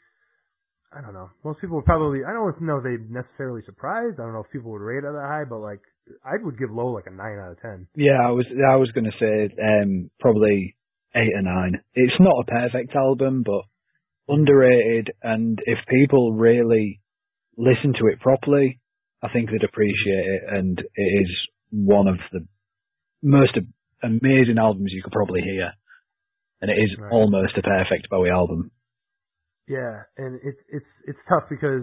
I don't know, most people would probably, I don't know if they'd necessarily surprised. I don't know if people would rate it that high, but like I would give Low like a nine out of ten. Yeah, I was I was gonna say um, probably eight or nine. It's not a perfect album, but underrated, and if people really listen to it properly, I think they'd appreciate it, and it is one of the most amazing albums you could probably hear, and it is right. almost a perfect Bowie album. Yeah, and it's it's it's tough because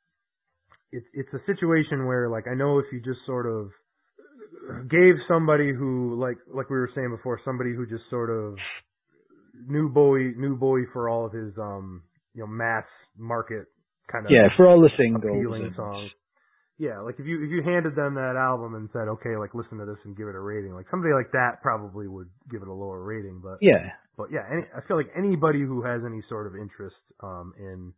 it's it's a situation where, like, I know if you just sort of gave somebody who, like like we were saying before, somebody who just sort of knew Bowie knew Bowie for all of his um you know mass market kind of yeah for all the singles appealing and... songs. Yeah, like if you if you handed them that album and said, okay, like listen to this and give it a rating, like somebody like that probably would give it a lower rating. But yeah, but yeah, any, I feel like anybody who has any sort of interest um in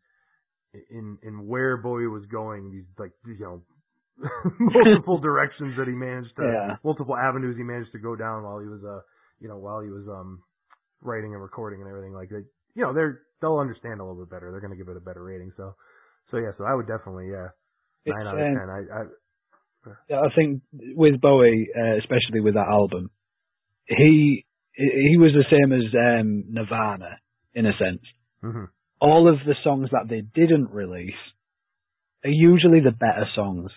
in in where Bowie was going, these like you know multiple directions that he managed to, yeah. multiple avenues he managed to go down while he was uh you know while he was um writing and recording and everything, like they you know they're they'll understand a little bit better. They're gonna give it a better rating. So so yeah, so I would definitely yeah nine it's, out of um, ten. I I, yeah, I think with Bowie, uh, especially with that album, he he was the same as um, Nirvana in a sense. mm-hmm. All of the songs that they didn't release are usually the better songs.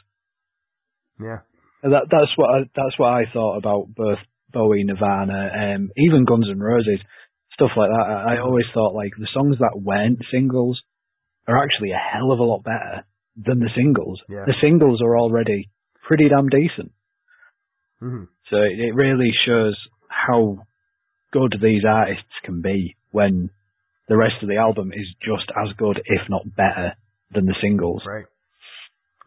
Yeah, that that's what I, that's what I thought about both Bowie, Nirvana, um, even Guns N' Roses, stuff like that. I, I always thought like the songs that weren't singles are actually a hell of a lot better than the singles. Yeah. The singles are already pretty damn decent. Mm-hmm. So it, it really shows how good these artists can be when the rest of the album is just as good, if not better, than the singles. Right.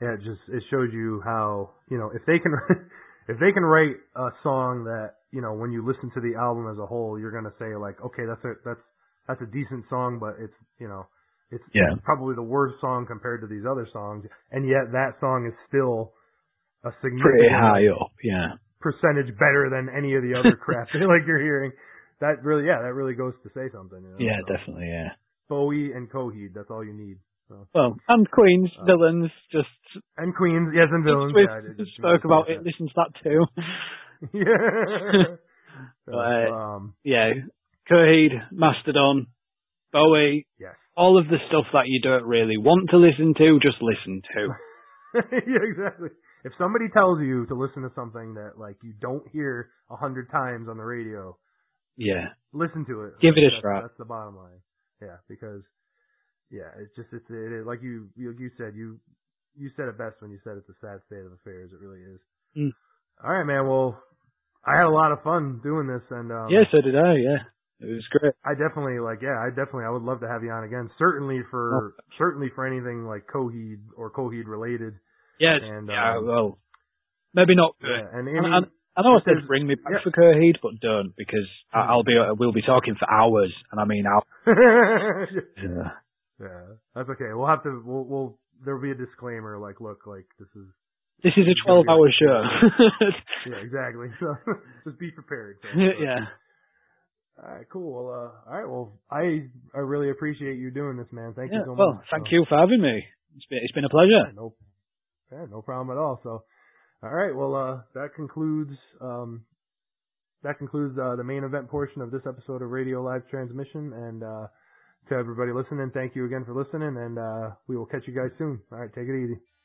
yeah, it just it shows you how, you know, if they can if they can write a song that, you know, when you listen to the album as a whole, you're gonna say like, okay, that's a that's that's a decent song, but it's, you know, it's Yeah. probably the worst song compared to these other songs, and yet that song is still a Pretty significant high up, yeah. percentage better than any of the other crap like you're hearing. That really, yeah, that really goes to say something. You know? Yeah, so, definitely, yeah. Bowie and Coheed, that's all you need. So. Well, and Queen's uh, Villains, just... And Queens, yes, and Villains. We yeah, I did, spoke about it, listen to that too. yeah. but, uh, um, yeah, Coheed, Mastodon, Bowie, yes. all of the stuff that you don't really want to listen to, just listen to. Yeah, exactly. If somebody tells you to listen to something that like you don't hear a hundred times on the radio, yeah, listen to it. Give it a that's, try. That's the bottom line. Yeah, because yeah, it's just it's it is like you you you said you you said it best when you said it's a sad state of affairs. It really is. Mm. All right, man. Well, I had a lot of fun doing this, and um, yeah, so did I. Yeah, it was great. I definitely like yeah, I definitely I would love to have you on again. Certainly for oh. certainly for anything like Coheed or Coheed related. Yes. And, yeah. um, Well, maybe not. Yeah, and I, I, mean, I, I know I says, said bring me back yeah. for Coheed, but don't because I, I'll be we'll be talking for hours, and I mean hours. yeah. yeah, that's okay. We'll have to. We'll. we'll there'll be a disclaimer like, look, like this is. This is a twelve-hour like, show. yeah, exactly. So just be prepared. So, yeah. All right, cool. Well, uh, all right. Well, I I really appreciate you doing this, man. Thank yeah, you so well, much. Well, thank so. you for having me. It's been it's been a pleasure. Yeah, no, yeah, no problem at all. So, all right. Well, uh, that concludes um, that concludes uh, the main event portion of this episode of Radio Live Transmission. And uh, to everybody listening, thank you again for listening. And uh, we will catch you guys soon. All right, take it easy.